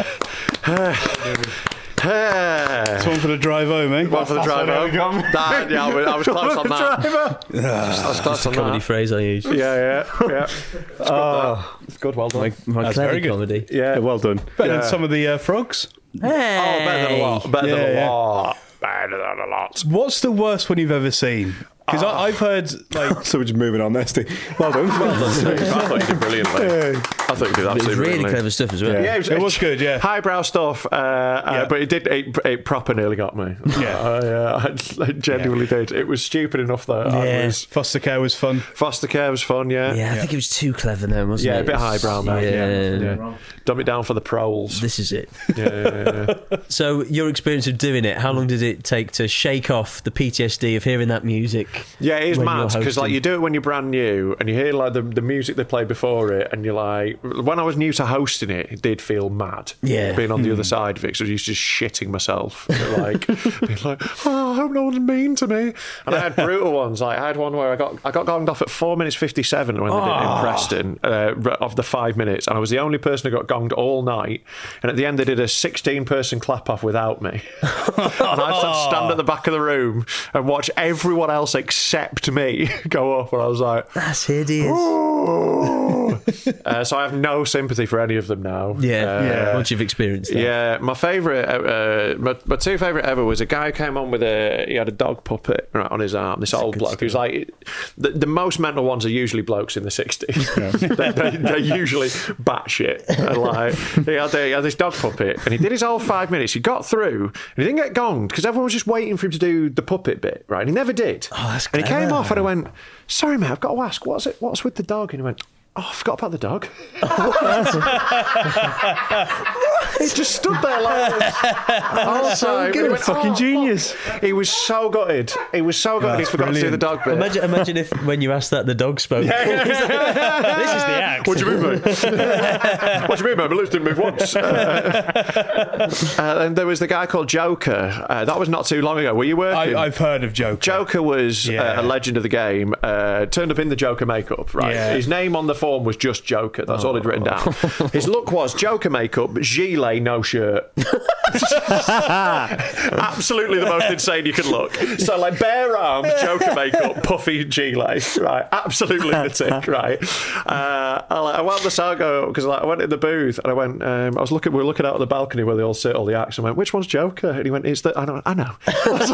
Ah. it's one for the drive home, eh? One for the drive home. That, yeah, I was, I was close on that. I was close on Comedy that. phrase I use. Yeah, yeah, yeah. It's good, Oh, it's good, well done. My, my That's clever very good. comedy. Yeah. yeah, well done. Better Yeah. than some of the uh, frogs. Oh, better than a lot. Better Yeah, than a yeah. lot. Better than a lot. What's the worst one you've ever seen? Because I've heard like So we're just moving on there, Steve. Well done. I thought you did brilliantly. I thought you did It was absolutely really brilliantly. clever stuff as well. Yeah. Yeah, it was, It was good, yeah. Highbrow stuff, uh, uh, Yeah. but it did. It, it proper nearly got me. Yeah. I, uh, I, I genuinely did. It was stupid enough that I Yeah. was. foster care was fun. Foster care was fun, yeah. Yeah, I think it was too clever then, wasn't Yeah, it? a bit highbrow, mate. Yeah. Yeah, yeah. Dumb it down for the proles. This is it. Yeah, yeah, yeah. So, your experience of doing it, how long did it take to shake off the P T S D of hearing that music? Yeah, it is when mad you're because like hosting? you do it when you're brand new and you hear like the, the music they played before it, and you're like, when I was new to hosting it, it did feel mad. Yeah. being on the other side of it, because I was used to just shitting myself, like being like, oh, I hope no one's mean to me. And I had brutal ones. Like I had one where I got I got gonged off at four minutes fifty seven when they did it in Preston uh, of the five minutes, and I was the only person who got gonged all night. And at the end, they did a sixteen person clap off without me, and I had to stand at the back of the room and watch everyone else except me go up, and I was like, That's hideous. "Ooh." uh, so I have no sympathy for any of them now. Yeah, Uh, yeah. Once you've experienced that. Yeah, my favourite, uh, my, my two favourite ever was a guy who came on with a, he had a dog puppet right on his arm, this old bloke who's like, the, the most mental ones are usually blokes in the sixties. they're, they're, they're usually batshit. And like, he had, a, he had this dog puppet, and he did his whole five minutes. He got through, and he didn't get gonged, because everyone was just waiting for him to do the puppet bit, right? And he never did. Oh, that's and he came clever. off, and I went, sorry, mate, I've got to ask, what's it? What's with the dog? And he went, oh, I forgot about the dog. He just stood there like this. Oh, so good. Fucking genius. He was so gutted. He was so gutted he That's forgot to do the brilliant. dog bit. Imagine, imagine if when you asked that, the dog spoke. This is the act. What do you mean, mate? What do you mean, mate? My lips didn't move once. Uh, uh, and there was the guy called Joker. Uh, that was not too long ago. Were you working? I, I've heard of Joker. Joker was Yeah. uh, a legend of the game. Uh, turned up in the Joker makeup, right? Yeah. His name on the form was just Joker. That's all he'd written down. His look was Joker makeup, gilet, no shirt. Absolutely the most insane you could look. So like bare arms, Joker makeup, puffy gilet, right? Absolute lunatic, right? Uh, I, like, I wound the sound go because like, I went in the booth and I went. Um, I was looking. We were looking out on the balcony where they all sit, all the acts. And I went, which one's Joker? And he went, it's the. I know. I know.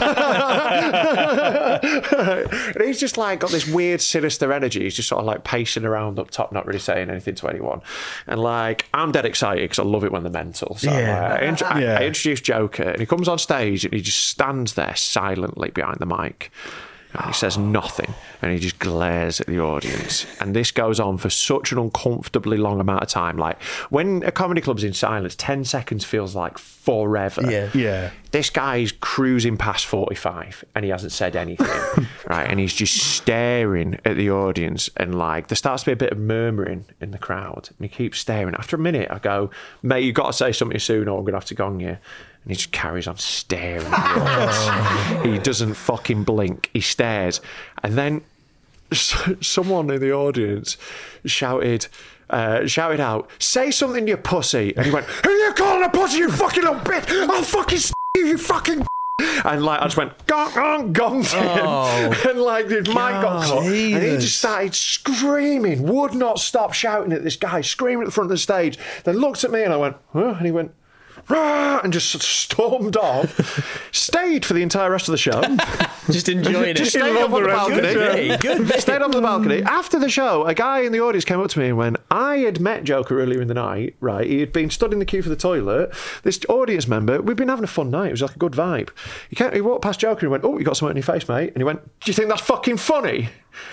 And he's just like got this weird sinister energy. He's just sort of like pacing around up top, not really saying anything to anyone. And like I'm dead excited because I love it when they're mental. So Yeah. uh, I, int- I, Yeah. I introduced Joker, and he comes on stage and he just stands there silently behind the mic. And he says nothing, and he just glares at the audience. And this goes on for such an uncomfortably long amount of time. Like when a comedy club's in silence, ten seconds feels like forever. Yeah. Yeah. This guy's cruising past forty-five, and he hasn't said anything, right? And he's just staring at the audience, and like there starts to be a bit of murmuring in the crowd, and he keeps staring. After a minute, I go, "Mate, you've got to say something soon, or I'm gonna have to gong you." And he just carries on staring at the audience. He doesn't fucking blink. He stares. And then someone in the audience shouted uh, shouted out, "Say something, you pussy." And he went, "Who are you calling a pussy, you fucking little bitch? I'll fucking s*** you, you fucking And like I just went gong gong gong to him, Oh, and like his mic got cut, and he Jesus. just started screaming, would not stop shouting at this guy, screaming at the front of the stage. Then looked at me, and I went, huh? And he went, rah, and just stormed off. Stayed for the entire rest of the show. Just enjoying it. Just stayed up on the balcony. Good, good. Stayed up on the balcony. After the show, a guy in the audience came up to me and went, I had met Joker earlier in the night, right? He had been stood in the queue for the toilet. This audience member, we'd been having a fun night. It was like a good vibe. He, came, he walked past Joker and went, oh, you got something on your face, mate? And he went, do you think that's fucking funny?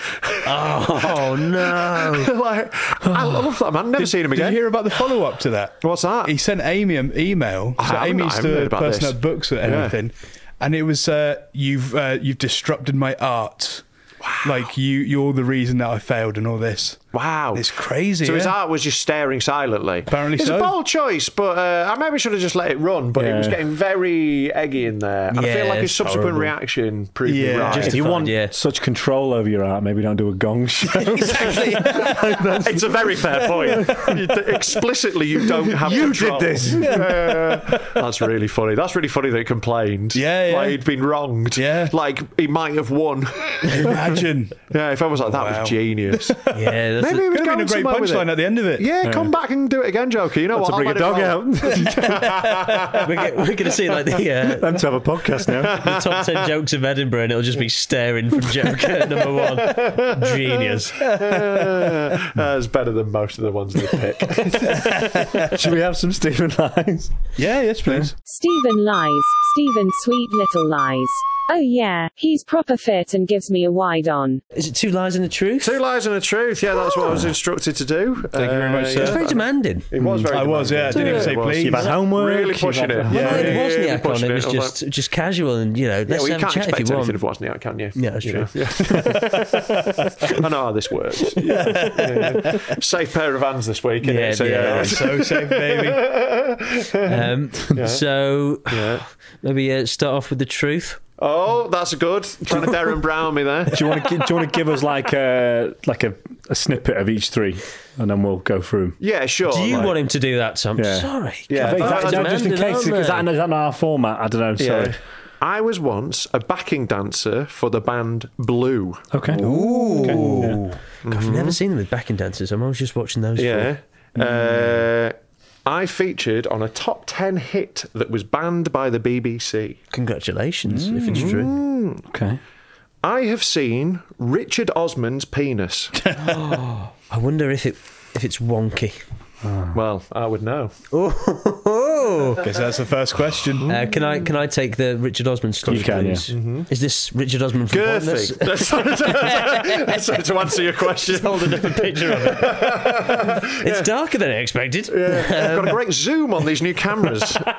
Oh, no. Like, I love that man. Never Did, seen him did again. you hear about the follow up to that? What's that? He sent Amy an email. I So haven't- I Amy's haven't heard the about person this. that books it and Yeah. everything. And it was, uh, you've uh, you've disrupted my art. Like, you, you're the reason that I failed and all this. Wow. It's crazy, So his yeah. art was just staring silently. Apparently it's so. a bold choice, but uh, I maybe should have just let it run, but it was Yeah. getting very eggy in there. And I feel Yeah, like his it's subsequent horrible. reaction proved me Yeah, right. just If you Justified, want yeah. such control over your art, maybe don't do a gong show. It's a very fair point. You d- explicitly, you don't have You control. did this. Yeah. That's really funny. That's really funny that he complained. Yeah, yeah. Like he'd been wronged. Yeah. Like he might have won. Imagine. Yeah, if I was like, that Wow. was genius. Yeah, that's Maybe he was Could have been going a great somewhere with punchline it. at the end of it. Yeah, come back and do it again, Joker. You know To what? bring I'll a let it dog roll. out. we're, get, we're going to see like the, uh, Them to have a podcast now. the top ten jokes of Edinburgh, and it'll just be staring from Joker number one. Genius. That's better than most of the ones they pick. Should we have some Stephen Lies? Yeah, yes, please. Stephen lies. Stephen sweet little lies. Oh yeah, he's proper fit and gives me a wide on. Is it two lies and a truth? Two lies and a truth. Yeah, that's what I was instructed to do. Thank you very much, sir. It's very demanding. It was very. I was, yeah. I didn't even demanding. say It was. please. You've had homework. Really you've pushing had- it. Well, Yeah, it wasn't really the icon. pushing It was I just like, just casual, and you know, yeah, let's well, you have can't a chat if expect you anything want. of Wozniak, can you? Yeah, that's You true. know, yeah. I know how this works. Yeah. Yeah. Safe pair of hands this week, isn't Yeah, it? So, yeah. yeah. So safe, baby. Um, So Yeah. maybe uh, start off with the truth. Oh, that's good. Trying to Darren Brown me there. Do you want to? Do you want to give us like a like a, a snippet of each three, and then we'll go through them? Yeah, sure. Do you like- want him to do that, Tom? Yeah. Sorry. Yeah. I think Oh, that, that's no, just in demanding, case, aren't because they? that, is that not our format? I don't know. Sorry. Yeah. I was once a backing dancer for the band Blue. Okay. Ooh. Okay. Yeah. God, I've never seen them with backing dancers. I'm always just watching those. Yeah. four. Uh, I featured on a top ten hit that was banned by the B B C. Congratulations, if it's true. Okay. I have seen Richard Osman's penis. I wonder if it if it's wonky. Well, I would know. Oh, Guess that's the first question. uh, can I can I take the Richard Osmond story? You can, please? yeah. Is this Richard Osmond from Pointless? Girthy. So to answer your question, Holding up a picture of it. It's darker than I expected. I've got a great zoom on these new cameras.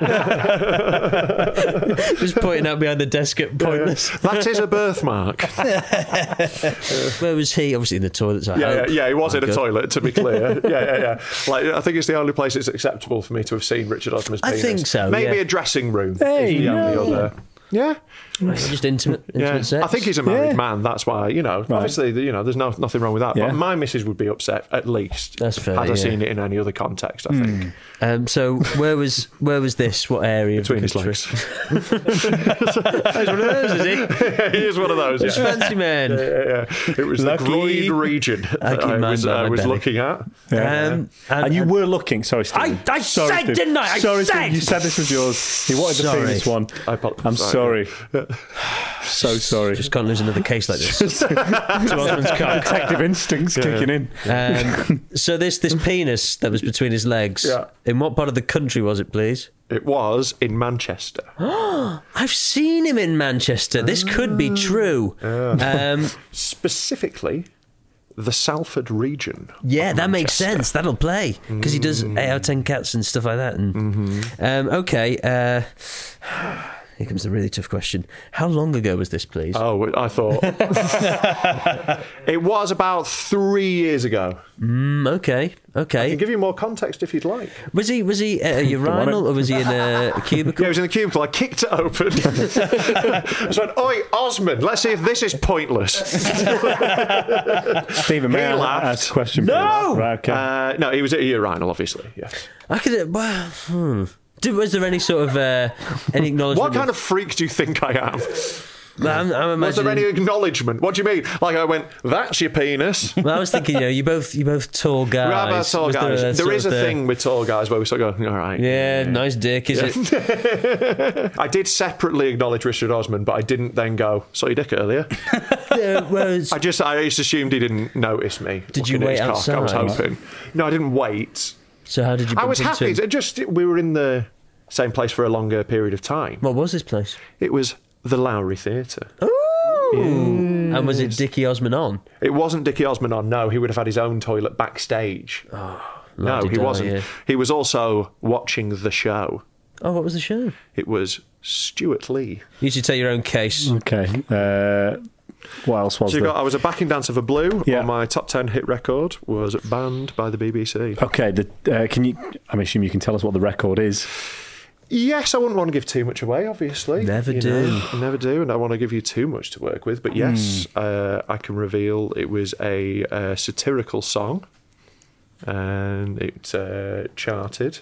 Just pointing out behind the desk at Pointless. That is a birthmark. Where was he? Obviously in the toilets. I Yeah, yeah, hope. yeah, he was Oh, in a good. toilet, to be clear. Yeah, yeah, yeah. Like, I think it's the only place it's acceptable for me to have seen Richard Osman's I penis. think so, Maybe yeah. a dressing room Hey, is the only no. other. Yeah. Just intimate, intimate Yeah. sex. I think he's a married Yeah. man. That's why, you know, obviously, you know, there's no nothing wrong with that. Yeah. But my missus would be upset, at least. That's fair, Had I yeah. seen it in any other context, I think. Um, so where was where was this? What area Between of his ministry? legs. He's one of those, is he? He is one of those, He's yeah. fancy man. Yeah, yeah, yeah. It was Lucky. the groin region that keep I mine was, by I my was belly. looking at. Yeah. Um, and, you were looking. Sorry, Stephen. I- I sorry, said, Stephen. didn't I? I sorry, said. Stephen. You said this was yours. He wanted the Sorry. penis one. I apologize. I'm sorry. Yeah. So sorry. Just can't lose another case like this. To Osman's cock. Detective instincts kicking in. Um, so this this penis that was between his legs. Yeah. In what part of the country was it, please? It was in Manchester. I've seen him in Manchester. This could be true. Um, Specifically, the Salford region. yeah, of that makes Manchester. sense. That'll play because he does eight out of ten cats and stuff like that. And um, okay, uh, here comes the really tough question. How long ago was this, please? Oh, I thought. It was about three years ago. Mm, okay, I okay. can give you more context if you'd like. Was he was he at a urinal or was he in a cubicle? Yeah, I was in the cubicle. I kicked it open. I just went, "Oi, Osmond, let's see if this is pointless." Stephen, may He I laughed. ask a question? No! Please? Right, okay. Uh, no, he was at a urinal, obviously. Yeah. I could. Well, hmm. Did, was there any sort of uh, any acknowledgement? What kind of freak do you think I am? Well, I'm, I'm Was there imagining. any acknowledgement? What do you mean? Like I went, "That's your penis." Well, I was thinking, you know, you both you both tall guys. We are about tall Was there guys. a There sort is a of the- thing with tall guys where we sort of go, "All right." Yeah, nice dick, is it? I did separately acknowledge Richard Osman, but I didn't then go, "Saw your dick earlier." Yeah, whereas, I just, I just assumed he didn't notice me. Did you looking at wait his cock. I was outside? hoping. No, I didn't wait. so how did you? I bump was into happy. him? It just we were in the same place for a longer period of time. What was this place? It was the Lowry Theatre. And was it Dickie Osman on? It wasn't Dickie Osman on. No, he would have had his own toilet backstage. no, he la-di-da, wasn't. yeah. He was also watching the show. Oh, what was the show? It was Stuart Lee. You should take your own case. Okay. Uh, what else was So you there? got, I was a backing dancer for Blue. Yeah. On my top ten hit record was banned by the B B C. Okay. The, uh, can you? I assume you can tell us what the record is. Yes, I wouldn't want to give too much away, obviously. Never You do. know, I never do, and I don't want to give you too much to work with. But yes, uh, I can reveal it was a, uh satirical song, and it uh, charted.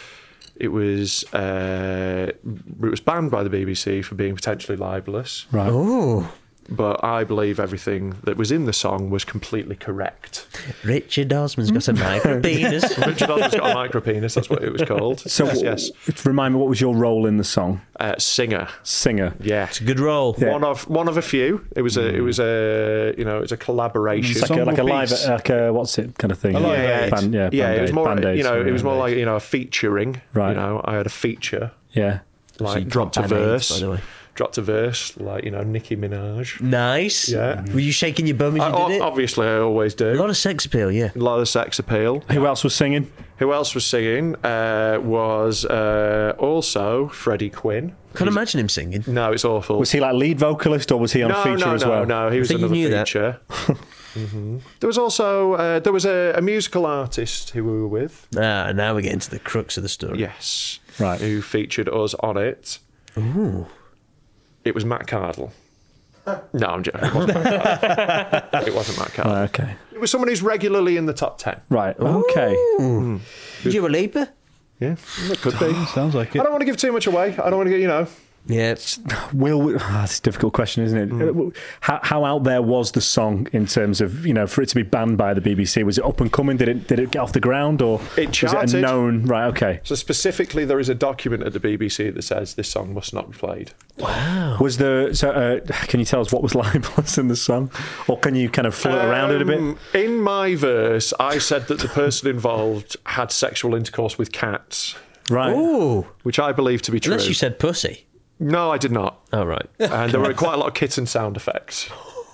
It was uh, it was banned by the B B C for being potentially libelous, Right. Oh, but I believe everything that was in the song was completely correct. Richard Osman's got a micro penis. Richard Osman's got a micro penis. That's what it was called. So, yes, yes. remind me, what was your role in the song? Uh, singer. Singer. Yeah. Good roll. Yeah. One of one of a few. It was a it was a you know it was a collaboration. Like a, like a Ensemble live, piece. like a what's it kind of thing? A live yeah, aid. Band, yeah, yeah, band it was aid, more band you aids, know it was more yeah. like you know a featuring. Right. You know, I had a feature Yeah. like you dropped a got band-aids, verse, by the way. dropped a verse like you know Nicki Minaj. Nice. Yeah. Were you shaking your bum as you I- did it? obviously, I always do. A lot of sex appeal, yeah. A lot of sex appeal. Who else was singing? Who else was singing? Uh, was uh, also Freddie Quinn. Can't imagine him singing. No, it's awful. Was he like lead vocalist or was he on no, feature no, as no, well? no. He was think you another knew that. feature. hmm There was also uh, there was a, a musical artist who we were with. Ah, now we're getting to the crux of the story. Yes, Right. Who featured us on it? Ooh. It was Matt Cardle. No, I'm joking. It wasn't Matt Cardle. It wasn't Matt Cardle. Right, okay. It was someone who's regularly in the top ten. Right. Okay. Did you a leaper? Yeah, it could be. Sounds like I it. don't want to give too much away. I don't want to get you know. Yeah. Will we, ah, that's a difficult question, isn't it? Mm. Uh, How, how out there was the song in terms of you know for it to be banned by the B B C? Was it up and coming? Did it did it get off the ground or It was it a charted. known? Right. Okay. So specifically, there is a document at the B B C that says this song must not be played. Was there? So uh, can you tell us what was libelous in the song, or can you kind of float around it a bit? Um, In my verse, I said that the person involved had sexual intercourse with cats, Right. Ooh. which I believe to be true. Unless you said pussy. No, I did not. Oh, right. And there were quite a lot of kitten sound effects.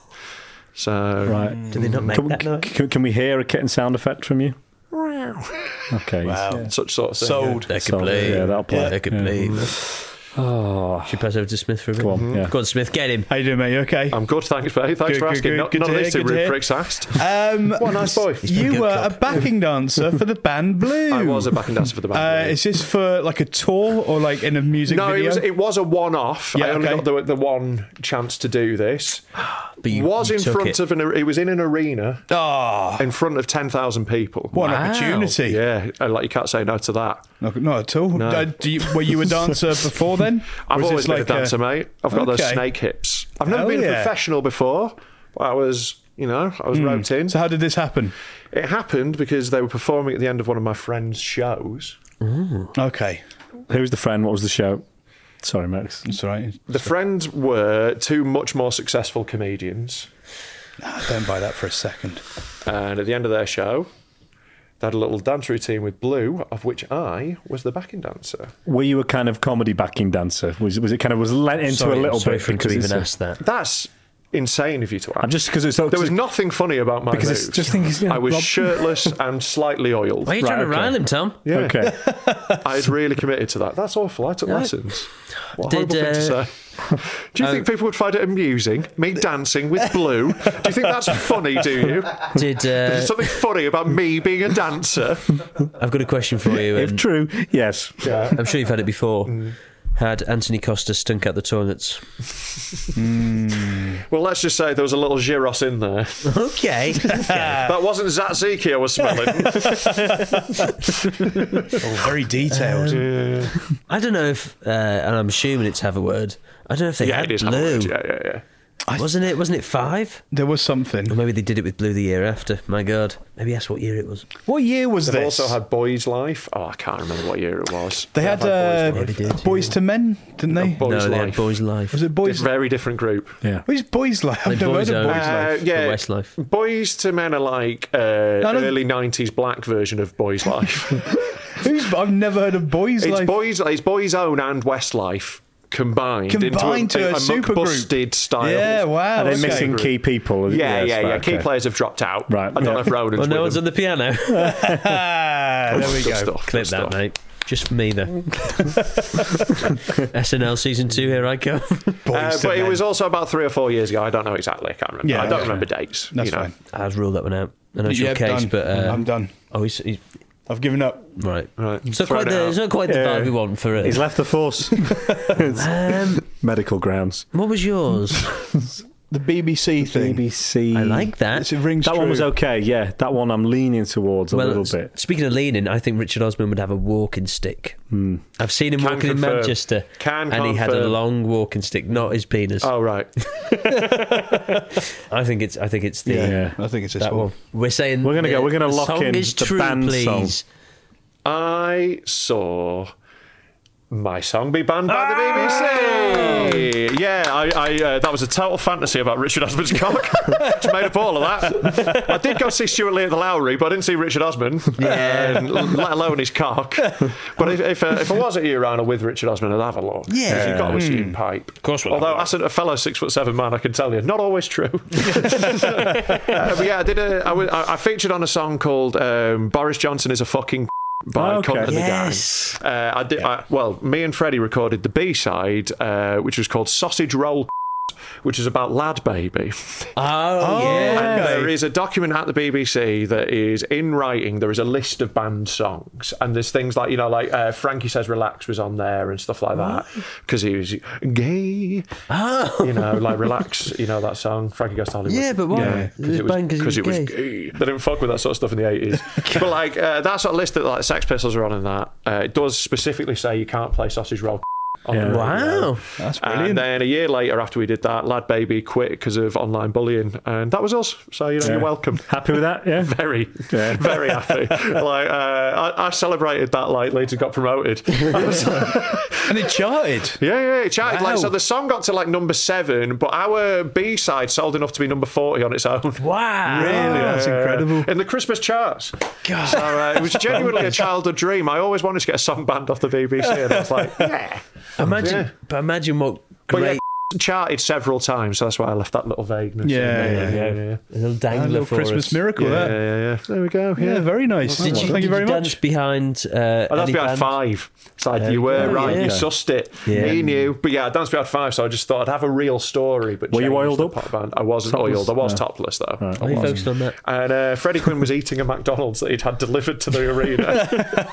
So Right. Did they not make Can, that noise? can, can we hear a kitten sound effect from you? Okay. Wow. such sort of thing. Sold. They could So, play. yeah, that'll play. They could Yeah. play. Oh, Should pass over to Smith for a bit. go on, yeah. Go on, Smith, get him. How you doing, mate? You okay? I'm good, thanks, mate. Thanks Good, for good, asking. good, Not, good none to of hear, these two good to rude hear. pricks asked. Um, What a nice boy. been You good were cop. a backing dancer for the band Blue. I was a backing dancer for the band. Uh, is this for like a tour or like in a music no, video? it was it was a one-off. Yeah, I only okay. got the, the one chance to do this. But you, was you in took front it. of an. It was in an arena Oh, in front of ten thousand people. what an Wow. opportunity. Yeah, and, like you can't say no to that. No, not at all. No. Uh, do you, were you a dancer before then? Or I've is always this been like a dancer, mate. I've got those Okay. snake hips. I've never Hell been yeah. professional before. But I was, you know, I was roped in. So how did this happen? It happened because they were performing at the end of one of my friend's shows. Okay, Who was the friend? What was the show? Sorry, Max. that's all right. The friends were two much more successful comedians. I don't buy that for a second. And at the end of their show, they had a little dance routine with Blue, of which I was the backing dancer. Were you a kind of comedy backing dancer? Was was it kind of was lent into Sorry, a little sorry bit for him to because even it's a- ask that. That's insane of you to ask. I'm just because it's so There was nothing funny about my because moves. it's just things. You know, I was Rob- shirtless and slightly oiled. Why are you trying Right, to okay. rile him, Tom? Yeah. Okay. I had really committed to that. That's awful. I took lessons. What a Did, horrible thing to uh, say. Do you think people would find it amusing, me dancing with Blue? Do you think that's funny, do you? Did uh, There's something funny about me being a dancer. I've got a question for you. If and true, yes. I'm sure you've had it before. Mm. Had Anthony Costa stunk out the toilets? Well, let's just say there was a little gyros in there. Okay. That wasn't Tzatziki I was smelling. Oh, very detailed. I don't know if, uh, and I'm assuming it's have a word. I don't know if they yeah, had it is. Blue. Hammered. Yeah, yeah, yeah. Wasn't it? Wasn't it five? There was something. Or maybe they did it with Blue the year after. My God. Maybe that's what year it was. What year was They've this? also had Boys Life. Oh, I can't remember what year it was. they had uh, Boys Maybe Life. did, Boys yeah. to Men, didn't they? Boys no, they had Life. Boys Life. Was it Boys? Very different group. Yeah. Who's Boys Life? I've Like never Boys heard of Own. Boys Uh, Life. yeah, The Westlife. Boys to Men are like uh, don't- early nineties black version of Boys Life. Who's? I've never heard of Boys it's Life. Boys, it's Boys Own and Westlife combined, Combined into a, to a a, supergroup. busted style. Yeah, wow. Are they okay. missing key people? Yeah, yeah, Yes, yeah. right, Key okay. players have dropped out. Right, I don't yeah. know if Ronan's Well, no with one's them. on the piano. Ah, there we Good go. stuff, Clip good that, stuff. mate. Just for me, though. S N L season two, here I go. Boys Uh, to but it Men. was also about three or four years ago. I don't know exactly. I can't remember. Yeah, I don't okay. remember dates. That's you know. fine. I've ruled that one out. I know it's Yeah, your case, done. but uh, I'm done. oh, he's, he's I've given up. right. Right. It's not Throw quite it the out. it's not quite the Yeah. vibe we want for it. He's left the force. Um, Medical grounds. what was yours? The B B C thing. B B C. I like that. It rings That one was true. okay. Yeah, that one I'm leaning towards a Well, little s- bit. speaking of leaning, I think Richard Osman would have a walking stick. I've seen him Can walking in confirm. Manchester, Can and he had a confirm. long walking stick, not his penis. Oh right. I think it's. I think it's the Yeah. I think it's this that one. one. We're saying We're gonna the- go- we're gonna the lock song in is the true, band please. song. I saw My Song Be Banned by the B B C. Yeah, I, I uh, that was a total fantasy about Richard Osman's cock. Just made up all of that. I did go see Stuart Lee at the Lowry, but I didn't see Richard Osman, Yeah. uh, let alone his cock. But if if, uh, if I was at urinal with Richard Osman, I'd have a look. Yeah. You've got to assume pipe. Of course we'll have Although, a as a fellow six foot seven man, I can tell you, not always true. uh, but yeah, I did. A, I, was- I I featured on a song called um, "Boris Johnson is a fucking." By Oh, okay. Cunt and the Gang. Yes. Uh, I did. I, well, me and Freddie recorded the B side, uh, which was called "Sausage Roll," which is about Lad Baby. Oh, yeah. And there is a document at the B B C that is in writing. There is a list of banned songs, and there's things like you know, like uh, Frankie Says Relax was on there and stuff like that because he was gay. Oh. You know, like Relax. You know that song, Frankie Goes to Hollywood. Yeah, but why? Yeah, It was banned 'cause he was it was gay. gay. They didn't fuck with that sort of stuff in the eighties. But like uh, that sort of list that like Sex Pistols are on in that, uh, it does specifically say you can't play Sausage Roll. On Yeah. the radio. Wow. That's And brilliant. then a year later, after we did that, Lad Baby quit because of online bullying, and that was us. So you know, Yeah. you're welcome. Happy with that? Yeah. Very, Yeah. very happy. Like uh, I, I celebrated that. Like later got promoted. I was like- And it charted. yeah, yeah, it charted. Like Wow. so, the song got to like number seven, but our B side sold enough to be number forty on its own. Wow. Really? That's incredible. In the Christmas charts. God. So uh, it was genuinely a childhood dream. I always wanted to get a song banned off the B B C, and I was like, yeah. Imagine, Yeah. but imagine what But yeah, great charted several times, so that's why I left that little vagueness. Yeah, in yeah, there. yeah. yeah. A little A dangler little for Christmas us. miracle, Yeah, that. yeah, yeah. There we go. Yeah, Yeah, very nice. Did you, Thank did you very you dance much. behind? Uh, I danced any behind band? five. It's like, There you you were go, right, yeah. you sussed it. Yeah. You knew. But yeah, I danced behind five, so I just thought I'd have a real story. But Were you change oiled the up? pop band. I wasn't Topless? oiled. I was No. topless, though. Right. Are you focused on that? And uh, Freddie Quinn was eating a McDonald's that he'd had delivered to the arena.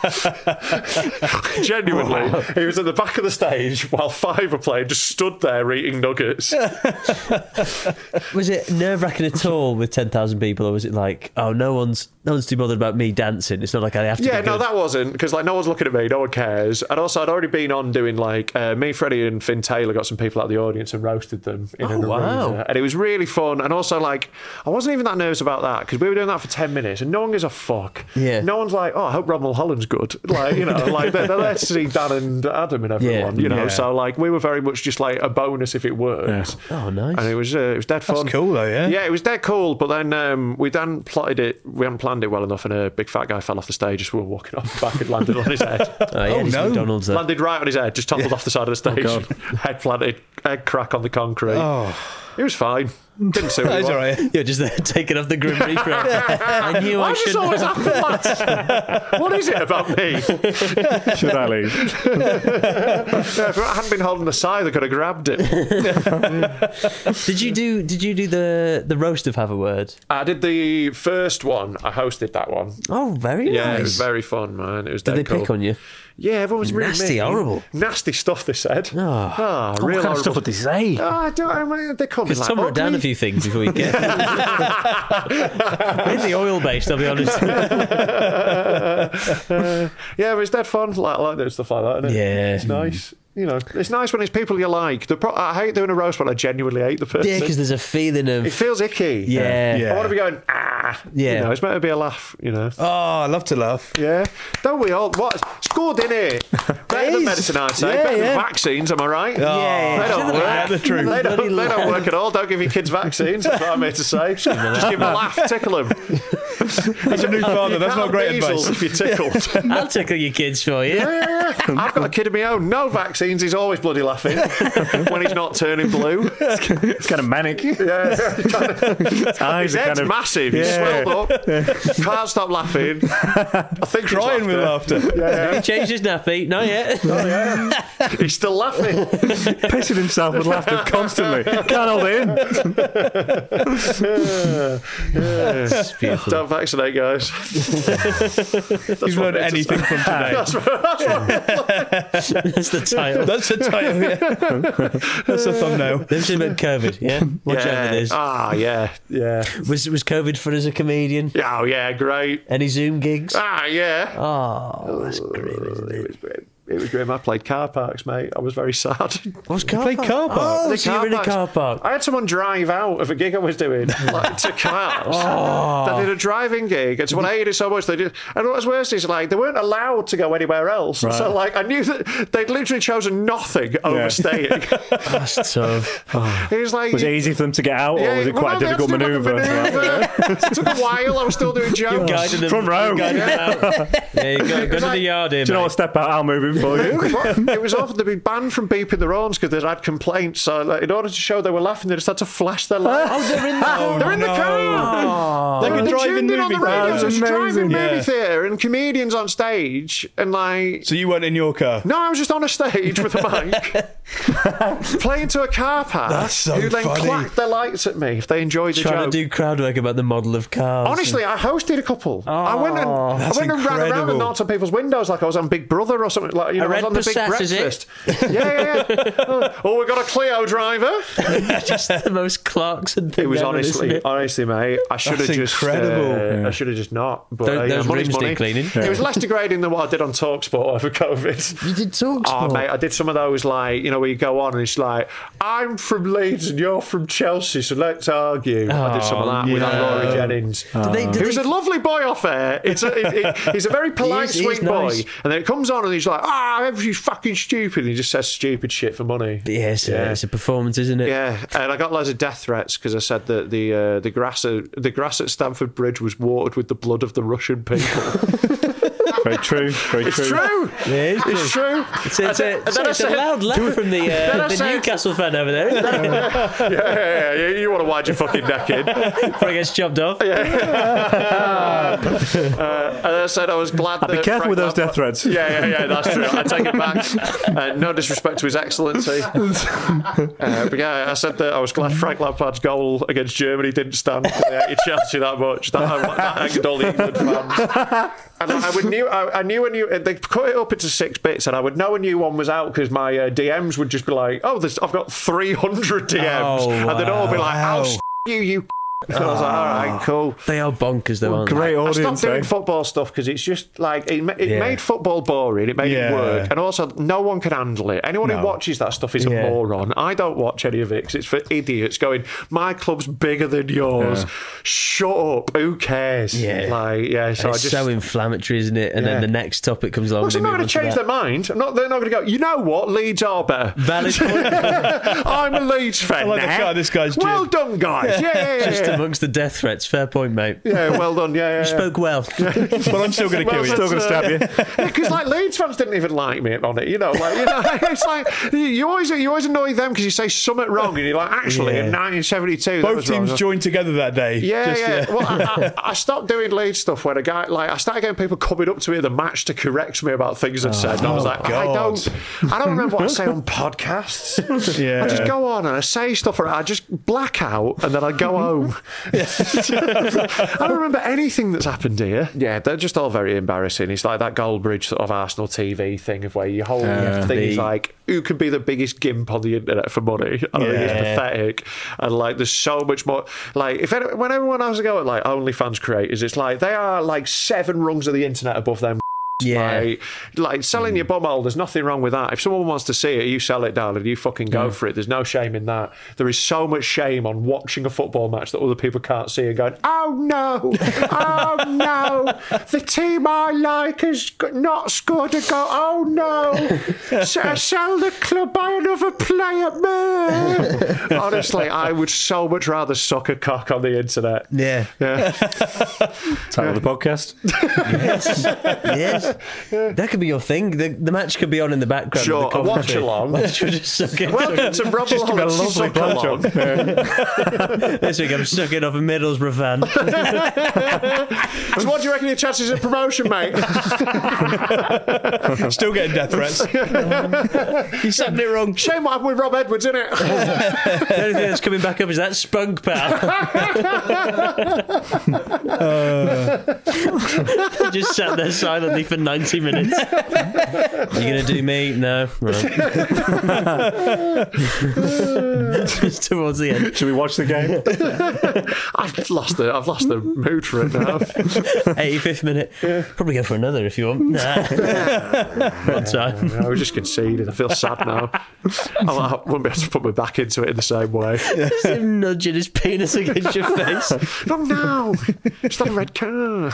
Genuinely. He was at the back of the stage while five were playing, just stood there eating nuggets. Was it nerve wracking at all with ten thousand people, or was it like, oh, no one's no one's too bothered about me dancing? It's not like I have to. Yeah, be no, good. that wasn't, because like no one's looking at me, no one cares. And also, I'd already been on doing like uh, me, Freddie, and Finn Taylor got some people out of the audience and roasted them in Oh, an wow. arena, and it was really fun. And also, like, I wasn't even that nervous about that because we were doing that for ten minutes, and no one gives a fuck. Yeah. No one's like, oh, I hope Rob Mulholland's good. Like, you know, like they're, they're there to see Dan and Adam and everyone. Yeah. You know, Yeah. so like we were very much just like a bonus if it works. Oh, nice. And it was uh, it was dead fun. That's cool, though, yeah? Yeah, it was dead cool. But then um, we then plotted it. We hadn't planned it well enough, and a big fat guy fell off the stage as we were walking off the back and landed on his head. Oh, yeah, Oh, it's no. McDonald's there. Landed right on his head, just toppled off the side of the stage. God. Head planted, egg crack on the concrete. Oh. It was fine. Didn't suit That's anyone. all right. You're just there taking off the Grim Reaper. I knew Why I does this shouldn't always have. happen, lads? What is it about me? Should I leave? Yeah, if I hadn't been holding the scythe, I could have grabbed it. Did you do? Did you do the the roast of Have a Word? I did the first one. I hosted that one. Oh, very Yeah, nice. it was very fun, man. It was Did dead they cool. pick on you? Yeah, everyone was really Nasty, mean. horrible. Nasty stuff, they said. Oh. Ah, What real kind of stuff horrible. would they say? Oh, I don't. I mean, they call me Because like Tom wrote down ugly. a few things before we get. Mainly oil based, I'll be honest. Yeah, but it's dead fun. Like, I like doing stuff like that. Isn't it? Yeah. It's nice. You know, it's nice when it's people you like. The pro- I hate doing a roast when I genuinely hate the person. Yeah, because there's a feeling of. it feels icky. Yeah. Yeah. I want to be going, ah. Yeah. You know, it's meant to be a laugh, you know. Oh, I love to laugh. Yeah. Don't we all? What? It's good, innit? Better than is. medicine, I'd say. Yeah, Better yeah. than vaccines, am I right? Yeah. They don't Shouldn't work. the truth. They don't, Bloody they don't laugh. work at all. Don't give your kids vaccines. That's what I'm here to say. Just give them a laugh, tickle them. As a new father, that's not great advice. If you're tickled. I'll tickle your kids for you. Yeah, yeah, yeah. I've got a kid of my own. No vaccines. He's always bloody laughing when he's not turning blue. It's kind of manic. Yeah. His eyes His are head's kind of massive. He's Yeah. swelled up. Can't stop laughing. I think he's Crying with laughter. laughter. He changed his nappy. Not yet. He's still laughing. pissing himself with laughter constantly. Can't hold it in. It's beautiful. Don't vaccinate, guys. You've learned I'm here to anything from today. That's what, that's what That's the title. That's the title, yeah. That's the thumbnail. They've said about COVID, yeah? Watch out for this. Ah, yeah, yeah. Was, was COVID fun as a comedian? Oh, yeah, great. Any Zoom gigs? Ah, yeah. Oh, that's great, isn't It it? was great. It was grim. I played car parks, mate. I was very sad. What's car played park? car park? Oh, The so you're in a parks- car park. I had someone drive out of a gig I was doing, like to cars. Oh. They did a driving gig, and someone hated it so much they did. And what was worse is like they weren't allowed to go anywhere else. Right. So like I knew that they'd literally chosen nothing over staying. That's tough. It was like Was it easy for them to get out, or was it well, quite a they had to difficult do, like, manoeuvre? a manoeuvre. It took a while. I was still doing jokes. Guided them, Front row. guided them out. Yeah, you go, go to like- the yard here, Do you know mate. what? Step out, I'll move in for you. It was often to be banned from beeping their horns because they'd had complaints. So, like, in order to show they were laughing, they just had to flash their lights. Oh, they're in the... They're in the no. car. Like a They drive-in tuned in on the movie radio. theatre. So it's a That's driving amazing. movie Yeah. theatre and comedians on stage. And, like, So you weren't in your car? no, I was just on a stage with a mic playing to a car park. That's so who then funny. clacked their lights at me if they enjoyed the Trying joke. to do crowd work about the model of cars. Honestly, I hosted a couple. I went and I That's went and ran around and incredible. knocked on people's windows like I was on Big Brother or something. Like you know, A I was red on the Big Passat, is it? Breakfast. Yeah, yeah, yeah. Oh, we got a Clio driver. just the most Clarkson thing It was ever, honestly, isn't it? honestly, mate. I should have That's just. incredible. Uh, I should have just not. But Those- uh, yeah, those money's rims money. need cleaning. It was less degrading than what I did on Talksport over COVID. You did talk Oh, sport. mate, I did some of those, like, you know, where you go on and it's like, I'm from Leeds and you're from Chelsea, so let's argue. I did some of that with yeah. Rory Jennings. Did they, did He was they, a lovely boy off air. It's a, it, it, he's a very polite, He is- he's sweet boy. nice. And then it comes on and he's like, ah, everybody's fucking stupid. And he just says stupid shit for money. yes, yeah. Yeah. It's a performance, isn't it? Yeah, and I got loads of death threats because I said that the uh, the grass at, the grass at Stamford Bridge was watered with the blood of the Russian people. Very true. Very It's true. true. Yeah, it's true. It's true. It's, it's, a, And then I it's a said- loud laugh from the, Then I uh, the said- Newcastle fan over there, isn't it? Yeah, yeah, yeah. You want to wind your fucking neck in. Before he gets chopped off. uh, and I said I was glad I'd that be careful Frank with those Lampard- death threats. Yeah, yeah, yeah, that's true. I take it back. Uh, no disrespect to his excellency. Uh, but yeah, I said that I was glad Frank Lampard's goal against Germany didn't stand. They hated Chelsea that much. That, that angered all the England fans. And I would knew, I, I knew, I knew. They cut it up into six bits, and I would know a new one was out because my uh, D Ms would just be like, "Oh, there's, I've got three hundred D Ms," Oh, and they'd all be like, wow. "Oh, s- you, you." And I was like, "All right, cool." They are bonkers, though, aren't they? Great I audience, stopped doing eh? football stuff because it's just like it, ma- it Yeah. made football boring. It made Yeah. it work, and also no one can handle it. Anyone No. who watches that stuff is a Yeah. moron. I don't watch any of it because it's for idiots going, "My club's bigger than yours." Yeah. Shut up. Who cares? Yeah. like yeah. So I It's just. so inflammatory, isn't it? And Yeah. then the next topic comes along. Well, and I'm they not move going to on change that. their mind. I'm not. They're not going to go. You know what? Leeds are better. Valid point. I'm a Leeds fan. I like the now. cut of this guy's Well jib. done, guys. Yeah, yeah, yeah. Just yeah. amongst the death threats. Fair point, mate. Yeah, well done. Yeah, yeah, You yeah. spoke well. But I'm still going to kill Well, you. Still going to stab you. Yeah, because like Leeds fans didn't even like me on it, you know. Like you know, it's like you always you always annoy them because you say something wrong, and you're like, actually, Yeah. in nineteen seventy-two, that Both was wrong. teams joined together that day. Yeah, Just, yeah. Well, I, I, I stopped doing Leeds stuff when a guy like I started getting people coming up to me at the match to correct me about things I'd said, and I was like, I God. don't, I don't remember what I say on podcasts. Yeah. I just go on and I say stuff, or I just black out, and then I go home. I don't remember anything that's happened here. Yeah, they're just all very embarrassing. It's like that Goldbridge sort of Arsenal T V thing of where you hold Uh, things the- like who can be the biggest gimp on the internet for money. I think it's Yeah. pathetic, and like there's so much more. Like if any, when everyone has to go at like OnlyFans creators, it's like they are like seven rungs of the internet above them. Yeah. Like, like selling your bumhole, there's nothing wrong with that. If someone wants to see it, you sell it, darling. You fucking go for it. There's no shame in that. There is so much shame on watching a football match that other people can't see and going, "Oh no, oh no, the team I like has not scored a goal. Oh no, S- sell the club, buy another player." Man. Honestly, I would so much rather suck a cock on the internet. Yeah. Yeah. Title of the podcast. Yes. Yes. That could be your thing. The, the match could be on in the background. Sure, of the a watch commentary. along. Watch you just suck it. Welcome to Rumble Just give it a Holland's lovely Suck Along. blowjob. This week I'm sucking off a Middlesbrough fan. So what do you reckon your chances of promotion, mate? Still getting death threats. You said it wrong. Shame what happened with Rob Edwards, isn't it? The only thing that's coming back up is that spunk pal. Just sat there silently for ninety minutes. Are you going to do me? No. Right. Just towards the end. Should we watch the game? I've lost the I've lost the mood for it now. eighty-fifth minute. Probably go for another if you want. Nah. One time. I was just conceded. I feel sad now. I, I wouldn't be able to put my back into it in the same way. Just him nudging his penis against your face. Not now. It's not a red card.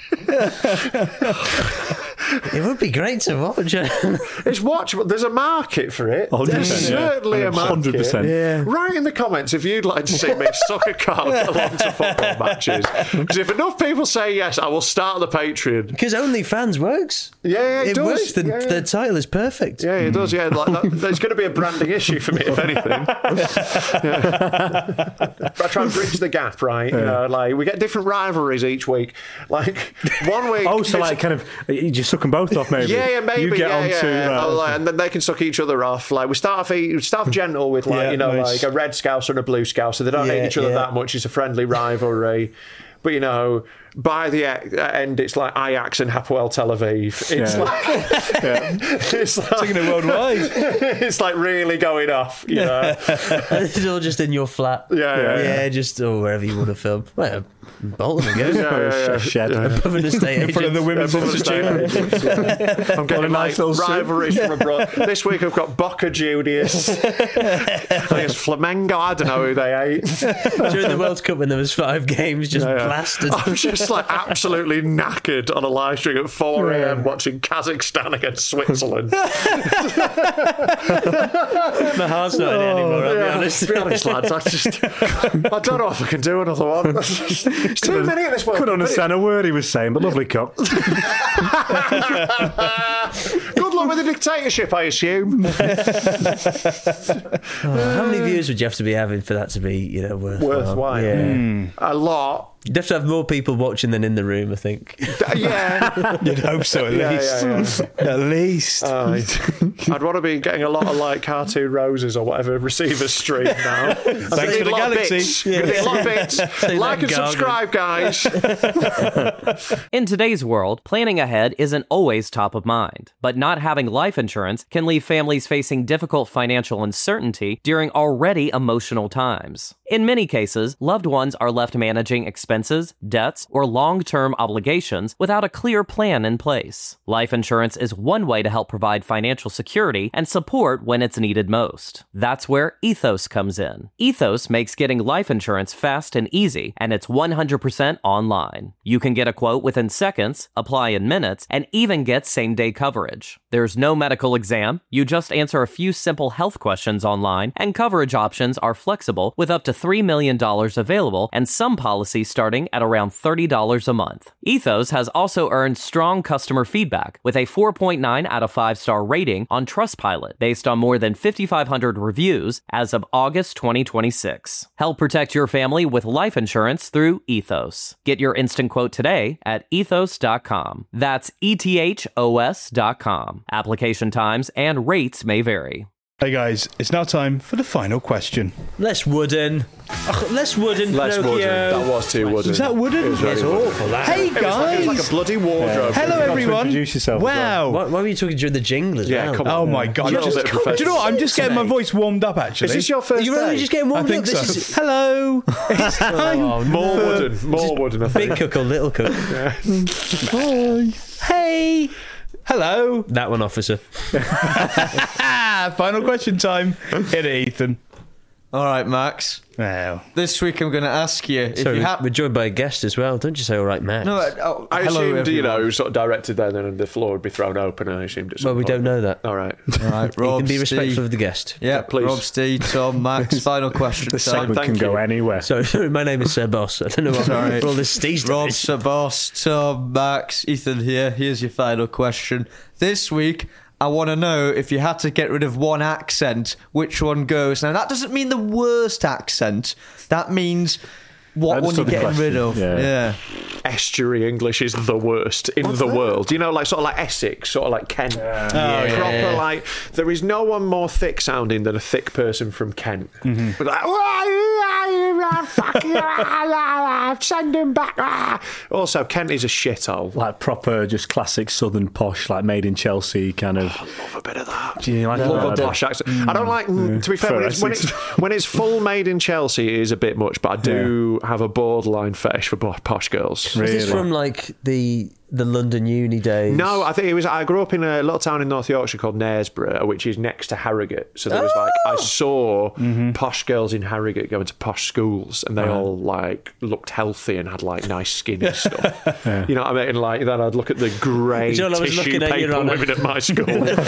It would be great to watch. It's watchable. There's a market for it. one hundred There's percent, yeah. certainly a market. one hundred percent. Yeah. Write in the comments if you'd like to see me suck a cock along to football matches. Because if enough people say yes, I will start the Patreon. Because OnlyFans works. Yeah, yeah, it, It does. works. The, yeah, yeah. the title is perfect. Yeah, it does. Yeah, like that, there's going to be a branding issue for me, if anything. Yeah. I try and bridge the gap, right? You know, like we get different rivalries each week. Like one week, Oh, so like kind of, you just suck them both off, maybe. yeah, yeah, maybe, You get yeah, on yeah. to, uh, Oh, like, and then they can suck each other off. Like we start off, we start off gentle with like Yeah, you know, nice. like a red scouse and a blue scouse, so they don't Yeah, hate each other yeah. that much. It's a friendly rivalry. But you know, by the e- end, it's like Ajax and Hapoel Tel Aviv. It's Yeah. like it's like Taking it worldwide. it's like really going off. You know, It's all just in your flat. yeah, yeah. Yeah, yeah. just or wherever you want to film. Well, Bolton, I guess. Yeah, yeah, yeah. Shed. Above an estate In front of the agent. Women's Institute. I'm getting a nice like little suit. rivalries from abroad. This week I've got Boca Juniors. I think it's Flamengo. I don't know who they ate. During the World Cup when there was five games, just Yeah, yeah. blasted. I'm just like absolutely knackered on a live stream at four a.m. watching Kazakhstan against Switzerland. My heart's not in it anymore, I'll be Yeah, honest. To be honest, lads, I just I don't know if I can do another one. It's too many at this World Couldn't Cup, understand a word he was saying, but lovely cup. Good luck with the dictatorship, I assume. Oh, how many views would you have to be having for that to be, you know, worthwhile? Worthwhile. Yeah. Hmm. A lot. You'd have to have more people watching than in the room, I think. Yeah. You'd hope so, at Yeah, least. yeah, At least. Uh, I'd want to be getting a lot of like cartoon roses or whatever receivers stream now. Thanks for the galaxy. Yeah. A lot of bits. Like and gargle. subscribe, guys. In today's world, planning ahead isn't always top of mind, but not having life insurance can leave families facing difficult financial uncertainty during already emotional times. In many cases, loved ones are left managing expenses, debts, or long-term obligations without a clear plan in place. Life insurance is one way to help provide financial security and support when it's needed most. That's where Ethos comes in. Ethos makes getting life insurance fast and easy, and it's one hundred percent online. You can get a quote within seconds, apply in minutes, and even get same-day coverage. There's no medical exam. You just answer a few simple health questions online, and coverage options are flexible with up to three million dollars available and some policies starting at around thirty dollars a month. Ethos has also earned strong customer feedback with a four point nine out of five star rating on Trustpilot based on more than fifty-five hundred reviews as of August twenty twenty-six. Help protect your family with life insurance through Ethos. Get your instant quote today at ethos dot com. That's E T H O S dot com. Application times and rates may vary. Hey guys, it's now time for the final question. Less wooden. Oh, less wooden. Less Pinocchio. wooden. That was too wooden. Was that wooden? It was very It's wooden. awful, that. Hey It was, like, guys! it was like a bloody wardrobe. Hello You've got to everyone! introduce yourself as Wow! Why, why were you talking during the jingle as Yeah, well? come on. Oh my god! A little Just- bit of do you know what? professional. I'm just getting my voice warmed up. Actually, Is this your first You're day? only just getting I warmed think up. so. This is Hello. It's time. Oh, More no. wooden. More wooden, I think. Big cook or little cook? Hey. Hello. That one, officer. Ah, final question time. Hit it, Ethan. All right, Max. Wow. This week I'm going to ask you if Sorry, you had. we're joined by a guest as well. Don't you say all right, Max? No, uh, oh, I hello, assumed, you everyone. know, sort of directed there, then the floor would be thrown open, and I assumed it's. Well, we don't know that. All right. All right, You Rob, can be respectful Steve. of the guest. Yeah, please. Rob, Steve, Tom, Max. Final question. The time. segment thank can go you. anywhere. So, sorry, my name is Sir Boss. I don't know what Sorry. all this Steve stuff Rob, is. Sir Boss, Tom, Max, Ethan here. Here's your final question. This week, I want to know if you had to get rid of one accent, which one goes. Now, that doesn't mean the worst accent. That means what one you're understood the getting question. rid of. Yeah. Yeah. Estuary English is the worst in What's the that? world. You know, like sort of like Essex, sort of like Kent. yeah. Proper like there is no one more thick sounding than a thick person from Kent. But like, fuck you, send him back. Ah. Also, Kent is a shithole. Like proper, just classic southern posh, like made in Chelsea kind of. Love a bit of that. Do you like Love that? a posh accent. I don't like. mm, To be fair, For when it's, when, Essex. it's, when it's full made in Chelsea, it is a bit much. But I do have a borderline fetish for po- posh girls. Is this Really? from like the the London uni days? No, I think it was. I grew up in a little town in North Yorkshire called Knaresborough, which is next to Harrogate. So there was like I saw posh girls in Harrogate going to posh schools, and they all like looked healthy and had like nice skin and stuff. You know what I mean? Like then I'd look at the grey John, I was tissue looking at you, paper Ron. women at my school.